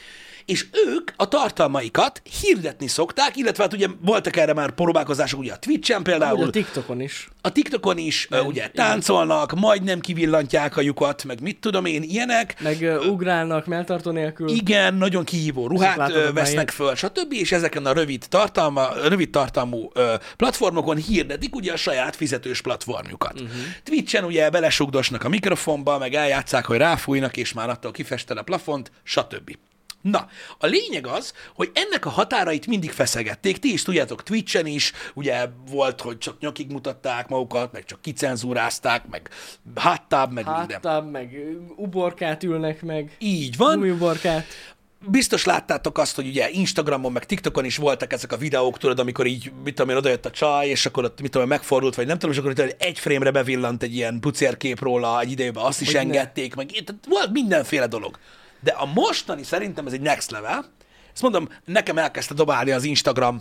És ők a tartalmaikat hirdetni szokták, illetve hát ugye voltak erre már próbálkozások, ugye a Twitch-en például. A TikTokon is. A TikTokon is ugye táncolnak, majdnem kivillantják a lyukat, meg mit tudom én, ilyenek. Meg ugrálnak melltartó nélkül. Igen, nagyon kihívó ruhát vesznek föl, stb. És ezeken a rövid tartalmú platformokon hirdetik ugye a saját fizetős platformjukat. Twitch-en ugye belesugdosnak a mikrofonba, meg eljátszák, hogy ráfújnak, és már attól kifested a plafont, stb. Na, a lényeg az, hogy ennek a határait mindig feszegették. Ti is tudjátok, Twitch-en is, ugye volt, hogy csak nyakig mutatták magukat, meg csak kicenzúrázták, meg háttább, meg minden. Háttább, meg uborkát ülnek meg. Így van. Gumiuborkát. Biztos láttátok azt, hogy ugye Instagramon, meg TikTokon is voltak ezek a videók, tudod, amikor így, mit tudom én, odajött a csaj, és akkor ott, mit tudom én, megfordult, vagy nem tudom, és akkor itt egy frame-re bevillant egy ilyen pucérkép róla egy időben, azt is hogy engedték, meg tehát volt mindenféle dolog. De a mostani szerintem ez egy next level. Ezt mondom, nekem elkezdte dobálni az Instagram.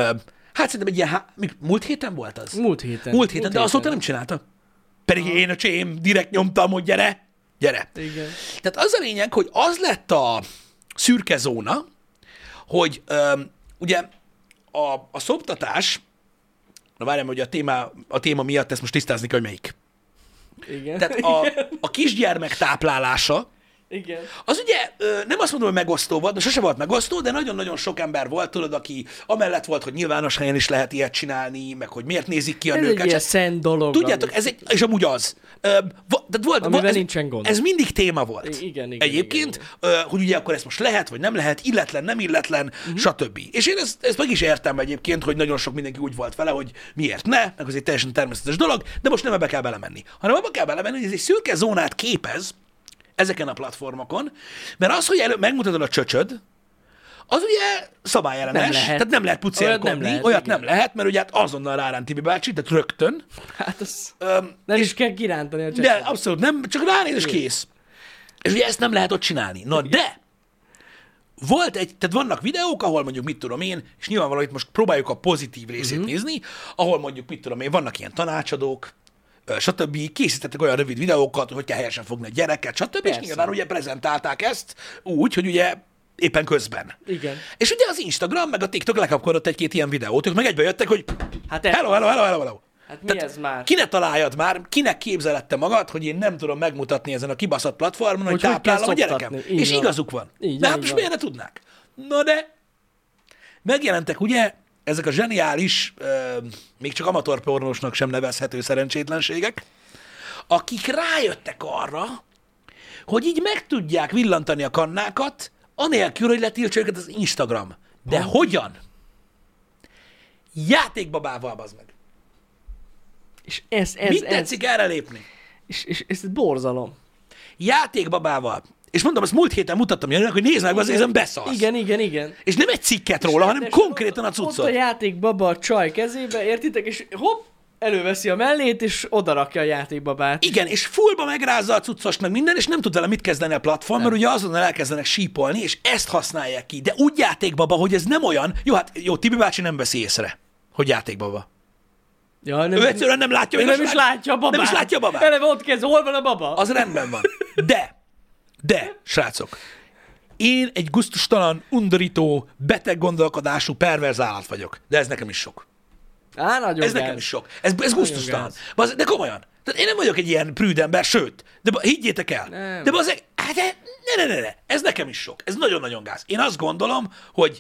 Hát szerintem egy ilyen, múlt héten volt az? Múlt héten. De azóta nem csinálta. Pedig én a csém direkt nyomtam, hogy gyere. Igen. Tehát az a lényeg, hogy az lett a szürke zóna, hogy ugye a szoptatás, na várjam, hogy a téma miatt ezt most tisztázni kell, hogy melyik. Igen. Tehát a kisgyermek táplálása, Igen. Az ugye nem azt mondom, hogy megosztó volt, mert sose volt megosztó, de nagyon-nagyon sok ember volt, tudod, aki amellett volt, hogy nyilvános helyen is lehet ilyet csinálni, meg hogy miért nézik ki a Ez nőket. egy ilyen szent dolog. Tudjátok, ez egy, és amúgy az. Amivel nincsen gond. Ez mindig téma volt. Igen, Egyébként, hogy ugye akkor ezt most lehet, vagy nem lehet, illetlen, nem illetlen, stb. És én ezt meg is értem egyébként, hogy nagyon sok mindenki úgy volt vele, hogy miért ne, meg az egy teljesen természetes dolog, de most nem ebbe kell belemenni. Hanem abba kell belemenni, hogy ez egy szürke zónát képez ezeken a platformokon, mert az, hogy megmutatod a csöcsöd, az ugye szabályellenes, tehát nem lehet pucérkodni, olyat nem lehet, mert ugye hát azonnal rárán Tibi bácsi, tehát rögtön. Hát az nem is kell kirántani a csöcsöd. De abszolút nem, csak ránéz és kész. És ugye ezt nem lehet ott csinálni. Na de, tehát vannak videók, ahol mondjuk mit tudom én, és nyilvánvalóan itt most próbáljuk a pozitív részét nézni, ahol mondjuk mit tudom én, vannak ilyen tanácsadók, stb. Készítettek olyan rövid videókat, hogy kell helyesen fogni a gyereket, stb. Persze. És nyilván ugye prezentálták ezt úgy, hogy ugye éppen közben. Igen. És ugye az Instagram meg a TikTok lekapkodott egy-két ilyen videót, ők meg egybe jöttek, hogy hát hello. Hát mi ez már? Kinek találjad már, kinek képzelette magad, hogy én nem tudom megmutatni ezen a kibaszott platformon, hogy táplálom a gyerekem. És igazuk van. De hát most miért ne tudnák? Na de megjelentek ugye ezek a zseniális, még csak amatőr pornósnak sem nevezhető szerencsétlenségek, akik rájöttek arra, hogy így meg tudják villantani a kannákat, anélkül, hogy letiltsa őket az Instagram. De hogyan? Játékbabával, bazd meg. És ez Mit tetszik erre lépni? És ez borzalom. Játékbabával. És mondom, ezt múlt héten mutattam Janinak, hogy nézd meg, az ezen beszarsz. Igen. És nem egy cikket róla, hanem konkrétan a cuccot. Ott a játékbaba a csaj kezébe, értitek, és hopp, előveszi a mellét, és odarakja a játékbabát. Igen, és fullba megrázza a cuccost meg minden, és nem tud vele mit kezdeni a platform, mert ugye azonnal elkezdenek sípolni, és ezt használják ki. De úgy játékbaba, hogy ez nem olyan, jó, Tibi bácsi nem veszi észre, hogy játékbaba. Ja, ő egyszerűen nem látja, hogy nem is látja a babát. Nem is látja a babát. Eleve ott kezd, hol van a baba? Az rendben van. De, srácok, én egy gusztustalan, undorító, beteg gondolkodású, perverz állat vagyok. De ez nekem is sok. Nagyon ez nekem is sok. Ez gusztustalan. De komolyan. Tehát én nem vagyok egy ilyen prűd ember, sőt, de higgyétek el. Nem. De ne. Ez nekem is sok. Ez nagyon-nagyon gáz. Én azt gondolom, hogy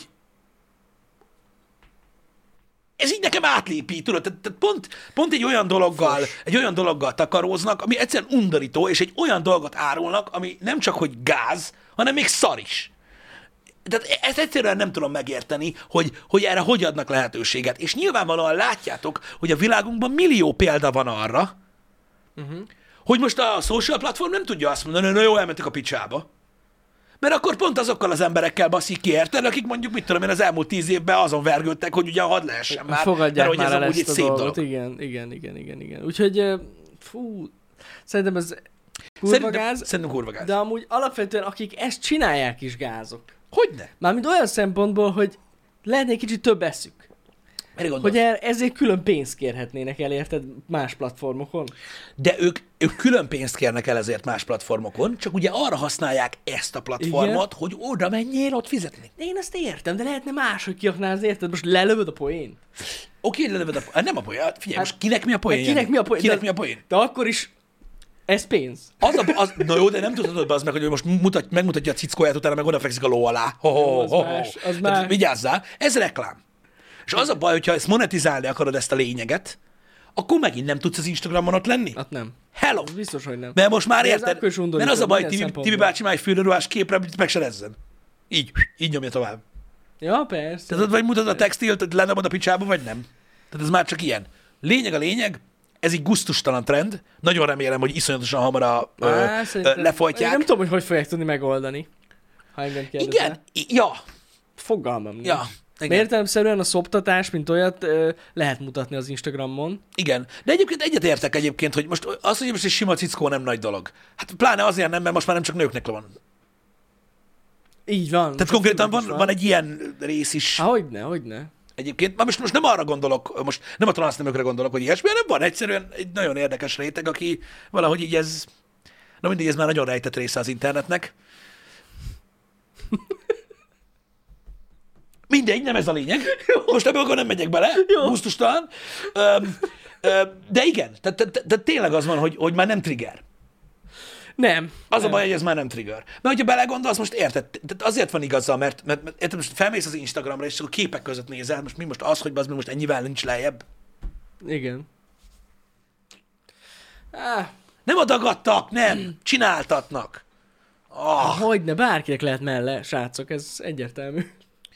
ez így nekem átlépi, tudod, tehát pont egy olyan dologgal takaróznak, ami egyszerűen undorító, és egy olyan dolgot árulnak, ami nem csak, hogy gáz, hanem még szar is. Tehát ezt egyszerűen nem tudom megérteni, hogy erre hogy adnak lehetőséget. És nyilvánvalóan látjátok, hogy a világunkban millió példa van arra, hogy most a social platform nem tudja azt mondani, hogy na jó, elmentek a picsába. Mert akkor pont azokkal az emberekkel baszik ki, érted, akik mondjuk, mit tudom én, az elmúlt 10 évben azon vergődtek, hogy ugye hadd lehessen már. Fogadják mert, már hogy ez el amúgy ezt a szép dolgot. dolog. Igen. Úgyhogy, szerintem ez kurva gáz. Szerintem kurva gáz. De amúgy alapvetően, akik ezt csinálják is gázok. Hogyne? Mármint olyan szempontból, hogy lehetne egy kicsit több eszük. Hogy ezért külön pénzt kérhetnének el, érted, más platformokon. De ők külön pénzt kérnek el ezért más platformokon, csak ugye arra használják ezt a platformot, hogy oda menjél ott fizetni. De én ezt értem, de lehetne máshogy kiaknázni, érted? Most lelövöd a poén. Oké, lelövöd a poén. Nem a poén. Figyelj, most kinek mi a poén? Kinek mi a poén? De akkor is ez pénz. Na jó, de nem tudhatod be az meg, hogy ő most megmutatja a cickóját, utána meg odafekszik a ló alá. Az más. Vigyázzál, ez reklám. És az a baj, hogyha ezt monetizálni akarod, ezt a lényeget, akkor megint nem tudsz az Instagramon ott lenni? Hát nem. Hello! Ez biztos, hogy nem. Mert most már érted, mert az a baj, Tibi bácsi már egy fülőruhás képre meg se rezzen. Így nyomja tovább. Ja, persze. Tehát vagy mutatod a textilt, hogy lenyomod a picsába, vagy nem. Tehát ez már csak ilyen. Lényeg a lényeg, ez egy gusztustalan trend. Nagyon remélem, hogy iszonyatosan hamar lefolytják. Nem tudom, hogy fogják tudni megoldani. Ha engem kérdezel. Igen, ja. Fogalmam nincs. Ja. Értelemszerűen a szoptatást, mint olyat lehet mutatni az Instagramon. Igen. De egyébként egyetértek, hogy most az, hogy most egy sima cickó nem nagy dolog. Hát pláne azért nem, mert most már nem csak nőknek van. Így van. Tehát konkrétan van egy ilyen rész is. Hogyne. Egyébként, most nem arra gondolok, most nem a transzneműkre gondolok, hogy ilyesmi, hanem van egyszerűen egy nagyon érdekes réteg, aki valahogy így ez, na mindegy, ez már nagyon rejtett része az internetnek. Mindegy, nem ez a lényeg. Most ebből akkor nem megyek bele, gusztustalan. De igen, tehát tényleg az van, hogy már nem trigger. Nem. Az a nem. baj, hogy ez már nem trigger. Mert hogyha belegondolsz, most érted, tehát azért van igaza, mert érted, most felmész az Instagramra, és csak a képek között nézel, most mi most az, hogy az most ennyivel nincs lejjebb. Igen. Nem adagadtak, nem, csináltatnak. Hogyne, bárkinek lehet melle, srácok, ez egyértelmű.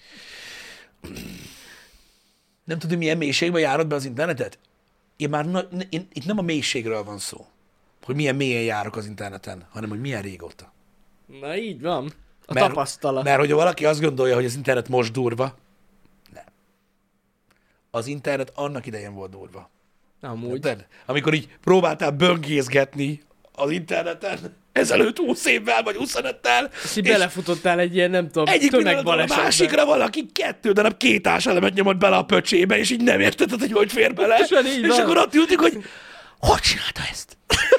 Nem tudom, milyen mélységben járod be az internetet? Itt nem a mélységről van szó, hogy milyen mélyen járok az interneten, hanem hogy milyen régóta. Na így van. A tapasztalat. Mert hogyha valaki azt gondolja, hogy az internet most durva, nem. Az internet annak idején volt durva. Amúgy. De, amikor így próbáltál böngészgetni az interneten, ezelőtt 20 évvel, vagy 25-tel, És így belefutottál egy ilyen, nem tudom, egyik pillanatban a tömegbalesetbe. másikra valaki 2 darab kétás elemet nyomott bele a pöcsébe, és így nem értetted, hogy fér bele. Pontosan így És van. akkor ott ültük, hogy hogy csinálta ezt?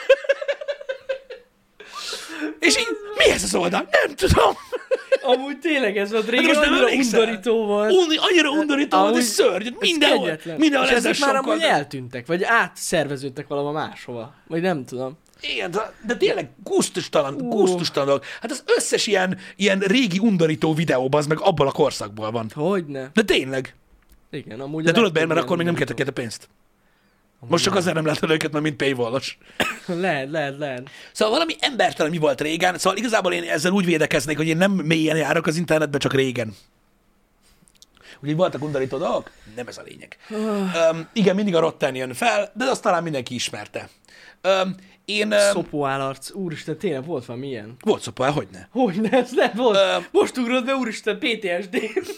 És így, mi ez az oldal? Nem tudom. Amúgy tényleg ez volt régen, most nem annyira emlékszel? undorító volt. Annyira undorító volt, Amúgy és szörnyű. ez Mindenhol. kegyetlen. Mindenhol És ezzel ezek már amúgy sokkal. eltűntek, vagy átszerveződtek valahol máshova. Vagy nem tudom. Igen, de tényleg gusztustalan dolog. Hát az összes ilyen régi undorító videóban az meg abból a korszakból van. Hogyne. De tényleg. Igen, amúgy. De a tudod miért, legtöbb mert akkor még nem ilyen kértek érte pénzt. Most csak azért nem látod őket, mert mint paywall-os. Lehet. Szóval valami embertelen mi volt régen, szóval igazából én ezzel úgy védekeznék, hogy én nem mélyen járok az internetbe, csak régen. Úgyhogy voltak undorító dolgok, nem ez a lényeg. Igen, mindig a Rotten jön fel, de azt talán mindenki ismerte. Szopóállarc. Úristen, tényleg volt valami ilyen. Volt Szopó, hogyne? Hogyne, ez nem volt. Most ugrott be, úristen, PTSD.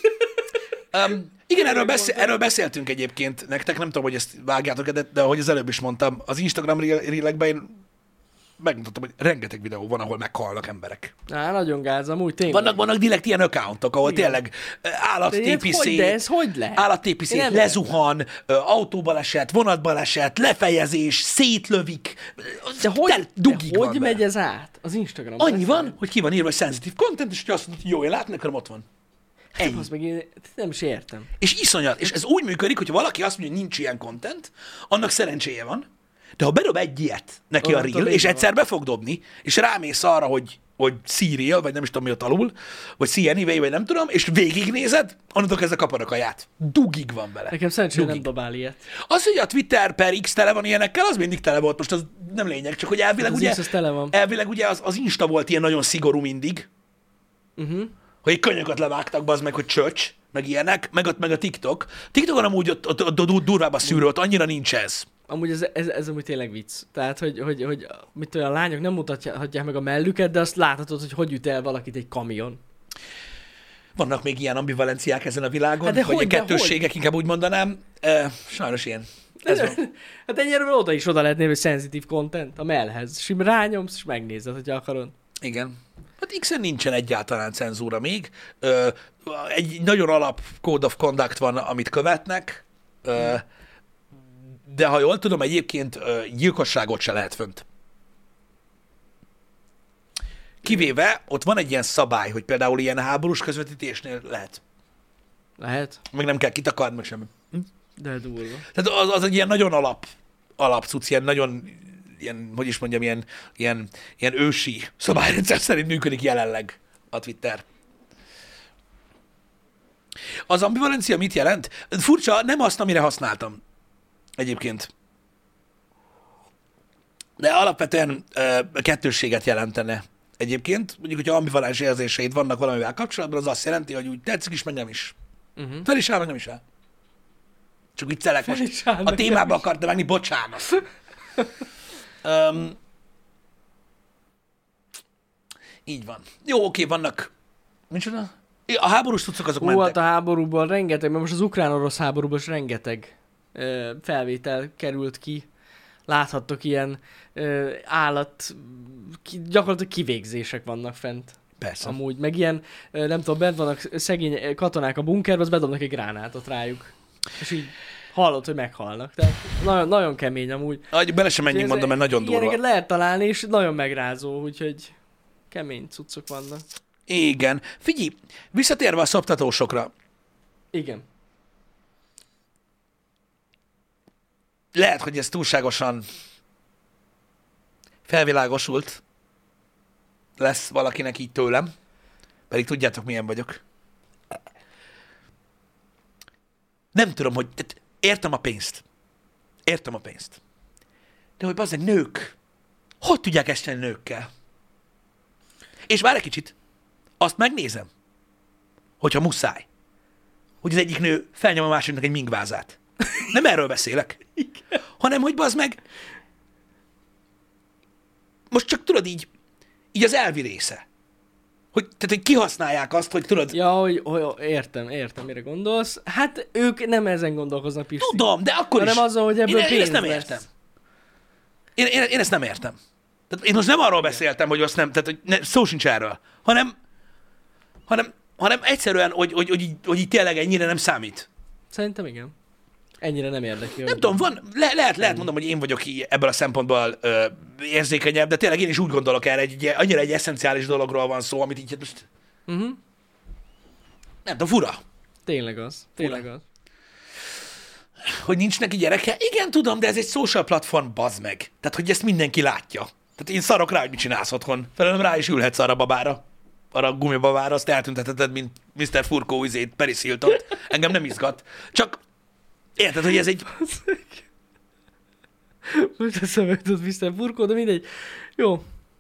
Igen, erről beszéltünk egyébként nektek, nem tudom, hogy ezt vágjátok, de ahogy az előbb is mondtam, az Instagram reel-ekben én megmutattam, hogy rengeteg videó van, ahol meghalnak emberek. Nagyon gáz, amúgy tényleg. Vannak direkt ilyen accountok, ahol Igen. tényleg állattépi De ez hogy lehet? állattépi Én nem lezuhan, autóbaleset, vonatbaleset, lefejezés, szétlövik, dugig van hogy bele. megy ez át az Instagram? Annyi van, hogy ki van írva, hogy sensitive content, és hogy azt mondod, hogy jó, én látni akarom, ott van. Ennyi. Az meg én nem is értem. És iszonyat. És ez úgy működik, hogy valaki azt mondja, hogy nincs ilyen content, annak szerencséje van, de ha bedob egy ilyet neki a Onnantól reel, és vége egyszer be fog dobni, és rámész arra, hogy Serial, vagy nem is tudom mi ott alul, vagy See Anyway, vagy nem tudom, és végignézed, onnantól kezdve kapod a kaját. Dugig van vele. Nekem szerencsére nem Dugig. dobál ilyet. Az, hogy a Twitter per X tele van ilyenekkel, az mindig tele volt, most az nem lényeg, csak hogy elvileg Az ugye, X az tele van. elvileg ugye az Insta volt ilyen nagyon szigorú mindig, hogy egy könyököt levágtak be, az meg, hogy csöcs, meg ilyenek, meg a TikTok. TikTokon amúgy ott durvább a szűrő, ott annyira nincs ez. Amúgy ez amúgy tényleg vicc. Tehát, hogy mit tudom, a lányok nem mutatják meg a mellüket, de azt láthatod, hogy üt el valakit egy kamion. Vannak még ilyen ambivalenciák ezen a világon, Hát de vagy hogy, a de kettősségek, inkább úgy mondanám. Sajnos ilyen. Ez van. Hát ennyire oda is oda lehet nézni, hogy sensitive content a mellhez. És így rányomsz, és megnézed, hogyha akarod. Igen. Hát X-en nincsen egyáltalán cenzúra még. Egy nagyon alap code of conduct van, amit követnek, de ha jól tudom, egyébként gyilkosságot se lehet fönt. Kivéve, ott van egy ilyen szabály, hogy például ilyen háborús közvetítésnél lehet. Lehet? Meg nem kell kitakarni, meg semmi. De durva. Tehát az egy ilyen nagyon alap cucc, ilyen nagyon, ilyen, hogy is mondjam, ilyen ősi szabályrendszer szerint működik jelenleg a Twitter. Az ambivalencia mit jelent? Furcsa, nem azt, amire használtam egyébként. De alapvetően kettősséget jelentene. Egyébként, mondjuk, hogyha ambivalens érzéseid vannak valamivel kapcsolatban, az azt jelenti, hogy úgy tetszik is, meg nem is. Fel is áll, meg nem is áll. Csak viccelek most. A témába akartam megni, bocsánat. Így van. Jó, oké, vannak. Micsoda? A háborús cuccok azok mentek. Hát a háborúban rengeteg, mert most az ukrán-orosz háborúban is rengeteg felvétel került ki. Láthattok ilyen gyakorlatilag kivégzések vannak fent. Persze. Amúgy, meg ilyen, nem tudom, bent vannak szegény katonák a bunkerbe, az bedobnak egy gránátot rájuk. És így hallod, hogy meghalnak. Tehát nagyon, nagyon kemény amúgy. Bele sem menjünk, mondom, mert nagyon durva. Ilyeneket lehet találni, és nagyon megrázó, úgyhogy kemény cuccok vannak. Igen. Figyelj, visszatérve a szoptatósokra. Igen. Lehet, hogy ez túlságosan felvilágosult, lesz valakinek így tőlem, pedig tudjátok, milyen vagyok. Nem tudom, hogy... Értem a pénzt. Értem a pénzt. De hogy bazdmeg nők, hogy tudják ezt csinálni nőkkel? És várj egy kicsit, azt megnézem, hogyha muszáj, hogy az egyik nő felnyom a másiknak egy mingvázát. Nem erről beszélek, hanem hogy bazd meg, most csak tudod így az elvi része. Tehát, hogy kihasználják azt, hogy tudod... Ja, hogy értem, mire gondolsz. Hát ők nem ezen gondolkoznak, Pisti. Tudom, de akkor hanem is. azon, hogy ebből én pénz ezt nem lesz. értem. Én ezt nem értem. Tehát én most nem arról beszéltem, hogy azt nem, tehát hogy szó sincs erről, hanem egyszerűen, hogy így tényleg ennyire nem számít. Szerintem igen. Ennyire nem érdekli. Nem tudom, lehet mondom, hogy én vagyok így ebből a szempontból érzékenyebb, de tényleg én is úgy gondolok erre, annyira egy eszenciális dologról van szó, amit így hát most... Nem tudom, fura. Tényleg az. Hogy nincs neki gyereke? Igen, tudom, de ez egy social platform, bazd meg. Tehát, hogy ezt mindenki látja. Tehát én szarok rá, hogy mit csinálsz otthon. Felelem rá is ülhetsz arra a babára. Arra a gumibabára, azt eltüntetheted, mint Mr. Furkó Paris Hilton. Engem nem izgat. Csak érted, hogy ez egy... Most eszembe jutott Mr. Furkó, de mindegy. Jó.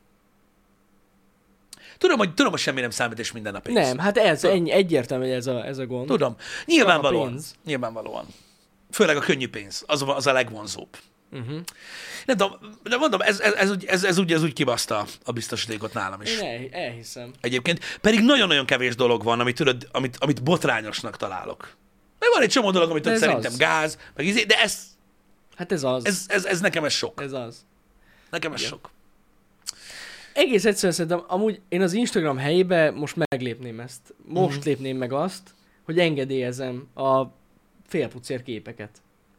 Tudom, hogy semmi nem számít, és minden a pénz. Nem, hát egyértelmű, hogy ez a gond. Tudom. Nyilvánvalóan. Főleg a könnyű pénz. Az a legvonzóbb. Nem tudom, de mondom, ez úgy kibaszta a biztosítékot nálam is. Én elhiszem. Egyébként. Pedig nagyon-nagyon kevés dolog van, amit botrányosnak találok. Meg van egy csomó dolog, amit szerintem az. Gáz, meg de ez... Hát ez az. Ez nekem sok. Ez az. Nekem ez sok. Egész egyszerűen szerintem, amúgy én az Instagram helyébe most meglépném ezt. Most lépném meg azt, hogy engedélyezem a félpucér képeket.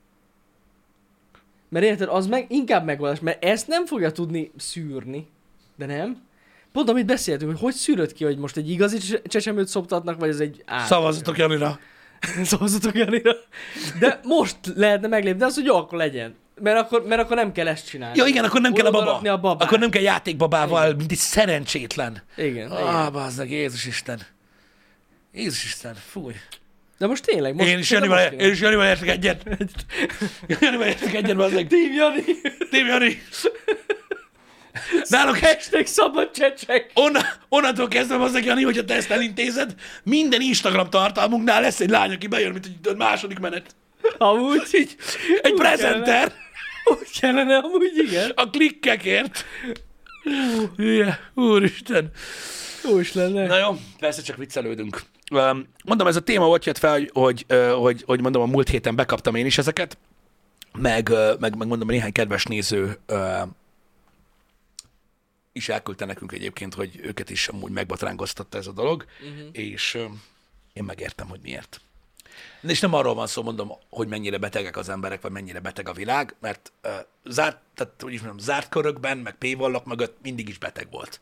Mert érted, az meg inkább megoldás, mert ezt nem fogja tudni szűrni. De nem? Pont amit beszéltünk, hogy szűröd ki, hogy most egy igazi csecsemőt szoptatnak, vagy ez egy át. Szavazatok Janira. Szavazatok Janira. De most lehetne meglépni, de az, hogy jó, akkor legyen. Mert akkor nem kell ezt csinálni. Ja, igen, akkor nem kell a baba. A akkor nem kell játékbabával, igen. Mint egy szerencsétlen. Igen. Bazdmeg, Jézus Isten. Jézus Isten, fúj. De most tényleg, most... Én is Janival értek egyet. Janival értek egyet, bazdmeg. Team Jani. Náluk szabad csecsek. Onnantól kezdve bazdmeg, Jani, hogyha te ezt elintézed, minden Instagram tartalmunknál lesz egy lány, aki bejön, mint egy második menet. Amúgy így. Egy prezenter. Úgy kellene, amúgy igen. A klikkekért. Úristen. Jó is lenne. Na jó, persze csak viccelődünk. Mondom, ez a téma ott jött fel, hogy mondom, a múlt héten bekaptam én is ezeket, meg mondom, néhány kedves néző is elküldte nekünk egyébként, hogy őket is amúgy megbatránkoztatta ez a dolog, és én megértem, hogy miért. És nem arról van szó, mondom, hogy mennyire betegek az emberek, vagy mennyire beteg a világ, mert zárt körökben, meg paywallok mögött mindig is beteg volt.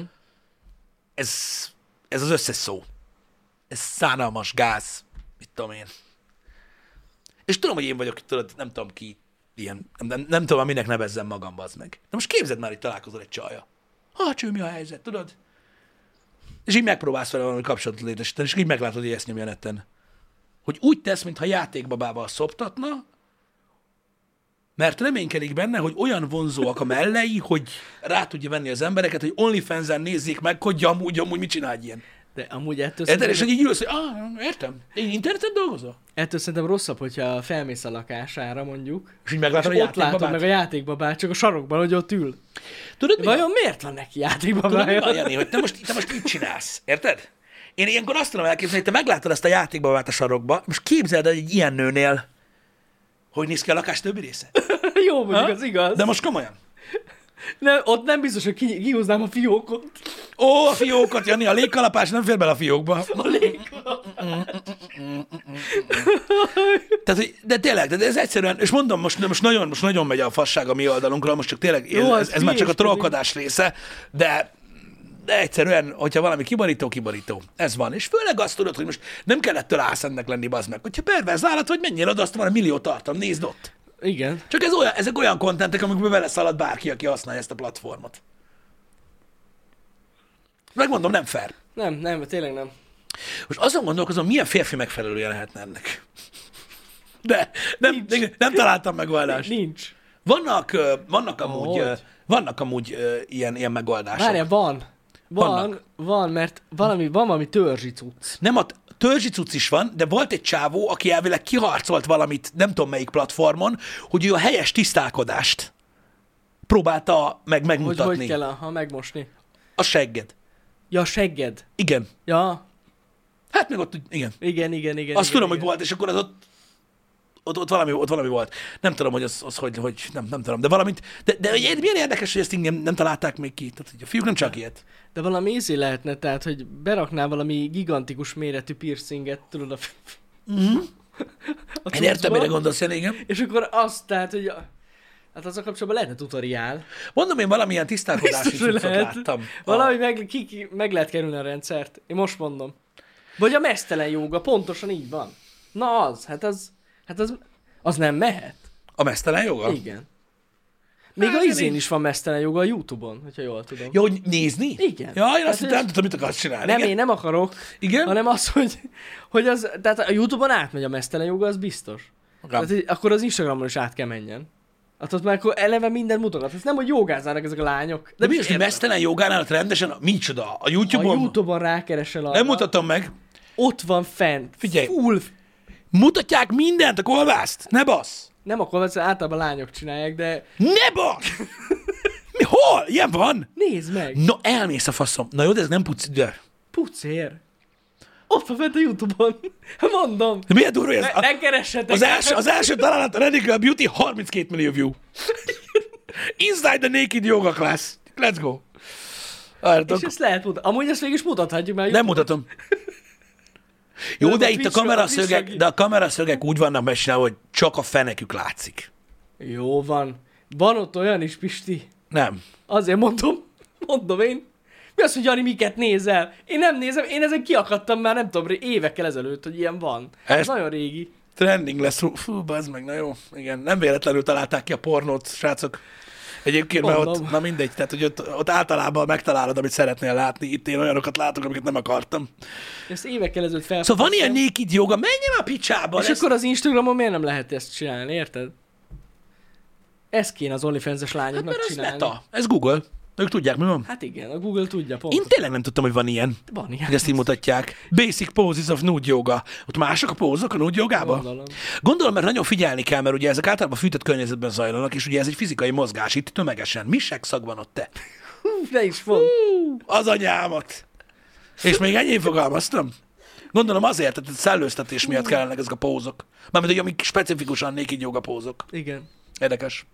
Ez az összes szó. Ez szánalmas gáz, mit tudom én. És tudom, hogy én vagyok, tudod, nem tudom ki, ilyen, nem tudom, minek nevezzem magam, bazd meg. De most képzeld már, hogy találkozol egy csajja. Cső, mi a helyzet, tudod? És így megpróbálsz vele valami kapcsolatot létesíteni, és így meglátod, hogy ezt nyomja neten. Hogy úgy tesz, mintha játékbabával szoptatna, mert reménykedik benne, hogy olyan vonzóak a mellei, hogy rá tudja venni az embereket, hogy OnlyFans-en nézzék meg, hogy amúgy mit csinál ilyen. De amúgy ettől szerintem... És hogy így ülsz, hogy értem, én interneten dolgozol? Ettől szerintem rosszabb, hogyha felmész a lakására mondjuk, és így meglátod a játékbabát. Ott látod meg a játékbabát, csak a sarokban, hogy ott ül. Tudod, vajon miért van neki játékbabája? Tudod, mi van, Jani, hogy te most így csinálsz, érted? Én ilyenkor azt tudom elképzelni, hogy te meglátod ezt a játékbabát a sarokba, most képzeld el egy ilyen nőnél, hogy néz ki a lakás többi része. Jó, mondjuk, az igaz. De most komolyan. Ott nem biztos, hogy kihúznám a fiókot. A fiókot, Jani, a légkalapás nem fér bele a fiókba. A légkalapás. Tehát, hogy, de tényleg, de ez egyszerűen, és mondom, most nagyon megy a fasság a mi oldalunkra, most csak tényleg, jó, ez már csak a trollkodás része, de egyszerűen, hogyha valami kiborító, ez van. És főleg azt tudod, hogy most nem kell ettől álszentnek lenni, bazd meg. Hogyha perverz állat, hogy mennyire oda, azt van a millió tartalom, nézd ott. Igen. Csak ezek olyan kontentek, amikből beleszalad bárki, aki használja ezt a platformot. Megmondom, nem fair. Nem, tényleg nem. Most azon gondolkozom, milyen férfi megfelelője lehetne ennek. De nem találtam megoldást. Nincs. Vannak amúgy ilyen megoldások. Várjál, van, mert van valami törzsi cucc. Nem, a törzsi cucc is van, de volt egy csávó, aki elvileg kiharcolt valamit, nem tudom melyik platformon, hogy ő a helyes tisztálkodást próbálta megmutatni. Hogy kell megmosni? A segged. Ja, a segged. Igen. Ja. Hát még ott, igen. Igen. Azt tudom, hogy volt, és akkor az ott valami volt. Nem tudom, hogy az hogy nem tudom, de valamit, de milyen érdekes, hogy ezt ingyen nem találták még ki. Tehát, hogy a fiúk nem csak ilyet. De valami ízé lehetne, tehát, hogy beraknál valami gigantikus méretű piercinget, tudod, Én értem, mire gondolsz, igen. És akkor azt, tehát, hogy hát azzal kapcsolatban lehetne tutoriál. Mondom, én valamilyen tisztálkodási cuccot lehet. láttam. Valahogy meg lehet kerülni a rendszert. Én most mondom. Vagy a meztelen jóga, pontosan így van. Na az nem mehet. A meztelen joga? Igen. Még Hát, a izén is van meztelen joga a YouTube-on, hogyha jól tudom. Ja, hogy nézni? Igen. Ja, én azt Hát, hittem, nem tudtam, mit akarsz csinálni. Nem, igen? én nem akarok, Igen? hanem az, hogy az, tehát a YouTube-on átmegy a meztelen joga, az biztos. Tehát, akkor az Instagramon is át kell menjen. Hát ott már akkor eleve minden mutogat. Ez nem, hogy jogáznának ezek a lányok. De mi az, hogy meztelen jogánál rendesen, micsoda? A YouTube-on? A YouTube-on rákeresel arra. Nem mutatom meg. Ott van fent. Figyelj. Full. Mutatják mindent, a kolbászt. Ne basz. Nem akkor, mert általában lányok csinálják, de Ne basz! Mi, hol? Ilyen van? nézd meg. Na, elmész a faszom. Na jó, de ez nem puc, de... Pucér. Ott van fent a YouTube-on. Mondom. De milyen durva ez? Ne keressetek. Az első találat a Radical Beauty 32 millió view. Inside the Naked Yoga Class. Let's go. Várjátok. És ezt lehet mutatni. Amúgy ezt végig is mutathatjuk már. Nem mutatom. Jó, de a itt a Twitch-ről- kameraszögek, de a kameraszögek úgy vannak megcsinálva, hogy csak a fenekük látszik. Jó van. Van ott olyan is, Pisti. Nem. Azért mondom én. Mi az, hogy Jani miket nézel? Én nem nézem, én ezen kiakadtam már nem tudom, évekkel ezelőtt, hogy ilyen van. Ez nagyon régi. Trending lesz. Fú, bazd meg, na jó. Igen, nem véletlenül találták ki a pornót, srácok. Egyébként, mert ott, na mindegy, tehát hogy ott általában megtalálod, amit szeretnél látni. Itt én olyanokat látok, amiket nem akartam. Ezt évekkel ezelőtt fel. Szóval van ilyen naked yoga, menjen a picsába. És akkor az Instagramon miért nem lehet ezt csinálni, érted? Ez kéne az OnlyFans-es lányoknak mert csinálni. Ez meta, ez Google. Ők tudják, mi van. Hát igen, a Google tudja pont. Én tényleg nem tudtam, hogy van ilyen. Van ilyen. Hogy ezt így mutatják. Basic poses of nude yoga. Ott mások a pózok a nude jogában? Gondolom, mert nagyon figyelni kell, mert ugye ezek általában fűtött környezetben zajlanak, és ugye ez egy fizikai mozgás itt tömegesen. Mi szag van ott te? Ne is fog. Az anyámat. És még ennyi fogalmaztam. Gondolom azért, tehát szellőztetés miatt kellenek ezek a pózok. Mármint, hogy amik specifikusan naked yoga pózok. Igen. Érdekes.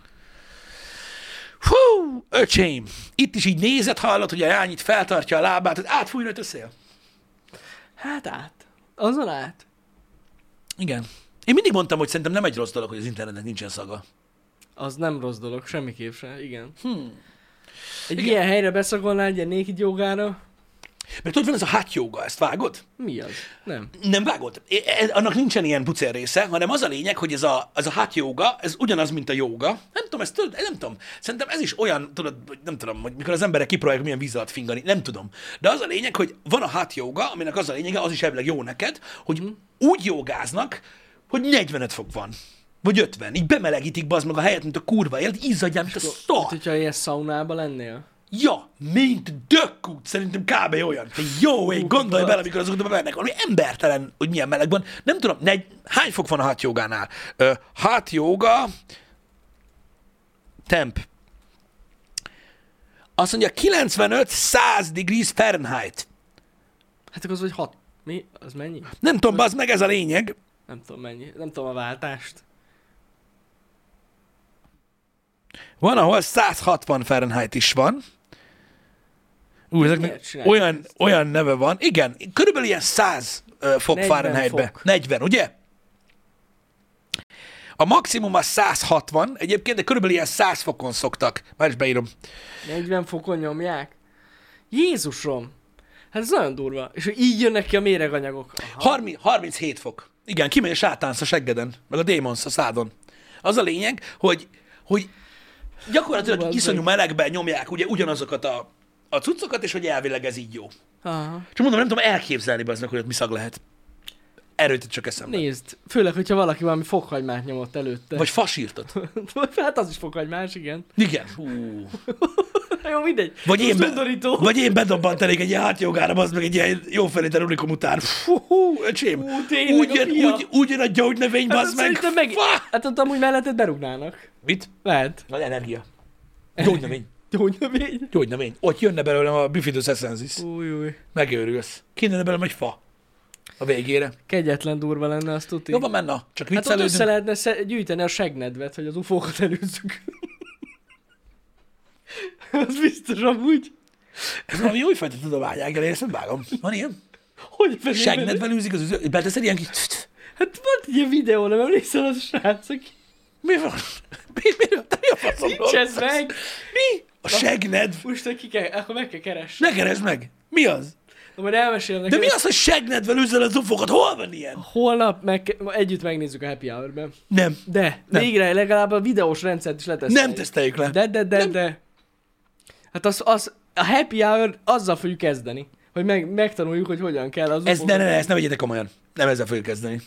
Hú, öcsém! Itt is így nézed, hallod, hogy a lány itt feltartja a lábát, hogy átfújna a szél. Hát át. Azon át. Igen. Én mindig mondtam, hogy szerintem nem egy rossz dolog, hogy az internetnek nincsen szaga. Az nem rossz dolog, semmiképp sem, igen. Egy Igen. ilyen helyre beszagolnál egy ilyen naked jogára. Mert tudod, van ez a hot yoga, ezt vágod? Mi az? Nem. Nem vágod. Annak nincsen ilyen pucér része, hanem az a lényeg, hogy ez a hot yoga, ez ugyanaz, mint a joga. Nem tudom, ezt tudod, nem tudom. Szerintem ez is olyan, tudod, nem tudom, hogy mikor az emberek kipróbálják, milyen víz alatt fingani, nem tudom. De az a lényeg, hogy van a hot yoga, aminek az a lényege, az is elvileg jó neked, hogy úgy jogáznak, hogy 45 fok van. Vagy 50. Így bemelegítik be az meg a helyet, mint a kurva élet, izzadjál, mint a szar. Hát, hogyha ilyen szaunában lennél. Ja, mint dökkút, szerintem kb. Olyan. Te jó ég, gondolj bele, amikor azok bemennek, valami embertelen, hogy milyen meleg van. Nem tudom, hány fok van a hot jogánál? Hot yoga temp. Azt mondja, 95-100 degrees Fahrenheit. Hát akkor az, hogy 6. Mi? Az mennyi? Nem tudom, bazd meg, ez a lényeg. Nem tudom mennyi. Nem tudom a váltást. Van, ahol 160 Fahrenheit is van. Ezeknek olyan neve van. Igen, körülbelül ilyen 100 fok Fahrenheitbe. 40, ugye? A maximum az 160 egyébként, de körülbelül ilyen 100 fokon szoktak. Már is beírom. 40 fokon nyomják? Jézusom! Hát ez nagyon durva. És hogy így jönnek ki a méreganyagok. 37 fok. Igen, kimegy a sátánsz a seggeden, meg a démonsz a szádon. Az a lényeg, hogy gyakorlatilag iszonyú melegben nyomják ugye ugyanazokat a a cuccokat, és hogy elvileg ez így jó. Aha. Csak mondom, nem tudom elképzelni bezznek, hogy ott mi szag lehet. Erőt csak eszembe. Nézd, főleg, hogyha valaki valami fokhagymát nyomott előtte. Vagy fasírtot. Hát az is fokhagymás, igen. Igen. Jó, mindegy. Vagy én, Undorító. vagy én bedobbantanék egy ilyen hátjogára, az meg egy ilyen jó felétel unikum után. Öcsém. Tényleg, Úgy jön a gyógynövény, hát, bazd meg. Hát ott amúgy melletted berúgnának. Mit? Lehet. Nagy energia. Gyógynövény. Gyógynövény. Gyógynövény. Ott jönne belőlem a Bifidus essensis. Új. Megőrülsz. Kéne belőlem egy fa. A végére. Kegyetlen durva lenne, azt tudni. Jobban menne, csak Hát ott viccelődünk. össze lehetne gyűjteni a segnedvet, hogy az ufókat előzzük. Az biztos amúgy. Ez valami újfajta tudományág, de ezt nem vágom. Van ilyen? Hogy fenében? Segnedvel űzik az üző. Beteszed ilyen kis... Hát volt egy ilyen videó, nem emlékszel az a srác, aki... Mi van? Te mi a faszomról? Nincs ez meg! Mi? A segnedv? Most akkor meg kell keresni. Ne keresd meg! Mi az? Na, majd elmesélem De neked. mi az, hogy segnedvel üzzel az ufokat? Hol van ilyen? Holnap együtt megnézzük a Happy Hour-ben. Nem. De, Nem. végre legalább a videós rendszert is leteszteljük. Nem teszteljük le. De. Hát a Happy Hour azzal fogjuk kezdeni, hogy megtanuljuk, hogy hogyan kell az Ez, ufokat. ne, ezt ne vegyetek komolyan. Nem ezzel fogjuk kezdeni.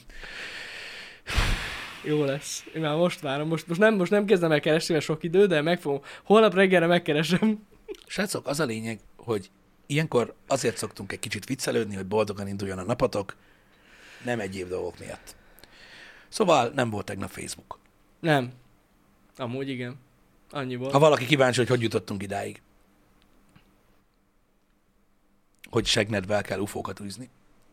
Jó lesz. Én már most várom. Most nem kezdem el keresni, mert sok idő, de megfogom. Holnap reggelre megkeresem. Srácok, az a lényeg, hogy ilyenkor azért szoktunk egy kicsit viccelődni, hogy boldogan induljon a napotok, nem egyéb dolgok miatt. Szóval nem volt tegnap Facebook. Nem. Amúgy igen. Annyi volt. Ha valaki kíváncsi, hogy jutottunk idáig. Hogy segnedvel kell ufókat űzni.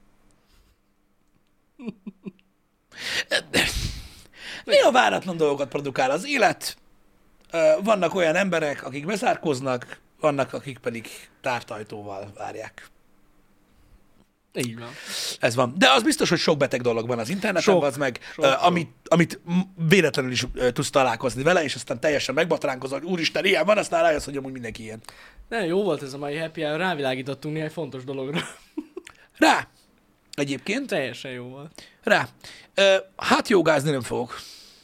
Néha váratlan dolgokat produkál az élet. Vannak olyan emberek, akik bezárkoznak, vannak, akik pedig tártajtóval várják. Így van. Ez van. De az biztos, hogy sok beteg dolog van az interneten, az meg, Sok. amit véletlenül is tudsz találkozni vele, és aztán teljesen megbatránkozol, hogy úristen, ilyen van, aztán rájössz, hogy amúgy mindenki ilyen. De jó volt ez a mai Happy Hour, rávilágítottunk néhány fontos dologra. Rá! Egyébként, Teljesen jó volt. rá. Hát jogázni nem fogok.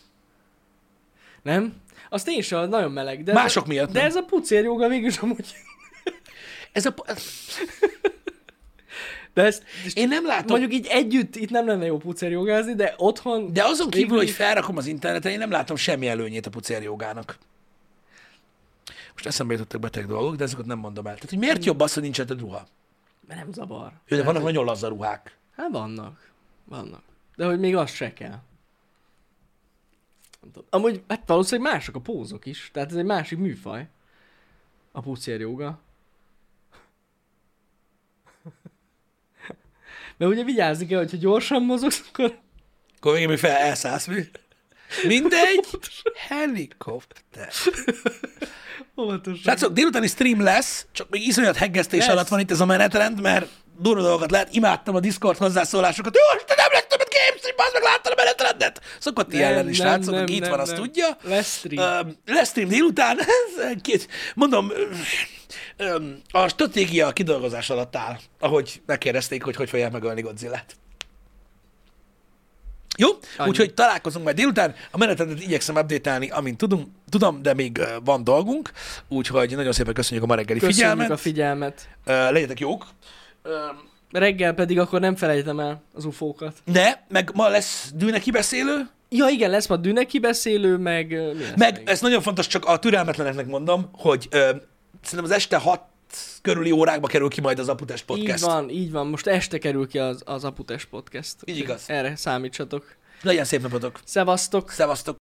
Nem? Azt én sem, nagyon meleg. De Mások miatt De nem. ez a pucér joga végül amúgy. Ez a... De ezt, Én nem látom. mondjuk így együtt itt nem lenne jó pucér jogázni, de otthon... De azon kívül, végül hogy is- felrakom az interneten, én nem látom semmi előnyét a pucérjogának. Most eszembe jutottak beteg dolgok, de ezeket nem mondom el. Tehát, hogy miért jobb az, hogy nincs ruha? Mert nem zavar. Jó, de vannak nagyon laza ruhák. Hát vannak. De hogy még az se kell. Nem tudom. Amúgy hát valószínűleg mások a pózok is. Tehát ez egy másik műfaj. A pucér joga. Mert ugye vigyázni kell, hogyha gyorsan mozogsz, akkor... Akkor még fel elszállsz mi? Mindegy. Helikopter. Óvatosan. Srácok, délutáni stream lesz, csak még iszonyat heggesztés Lesz. alatt van itt ez a menetrend, mert durva dolgokat lehet. Imádtam a Discord hozzászólásokat. Jó, te nem lesz többet gamestream, bazd meg, láttad a menetrendet? Szokott ilyen lenni, srácok, aki itt van, azt tudja. Lesz stream. Lesz stream délután. Mondom, a stratégia kidolgozás alatt áll, ahogy megkérdezték, hogy fogják megölni Godzillát. Jó? Annyi. Úgyhogy találkozunk majd délután. A menetrendet igyekszem update-elni, amint tudom, de még van dolgunk. Úgyhogy nagyon szépen köszönjük a ma reggeli Köszönjük figyelmet. a figyelmet. Legyetek jók. Reggel pedig akkor nem felejtem el az ufókat. Meg ma lesz Dűne kibeszélő. Ja igen, lesz ma Dűne kibeszélő, meg... Mi lesz Meg még? ez nagyon fontos, csak a türelmetleneknek mondom, hogy szerintem az este 6 körüli órákba kerül ki majd az Aputest podcast. Így van. Most este kerül ki az Aputest podcast. Így igaz. Erre számítsatok. Legyen szép napotok. Szevasztok! Szevasztok.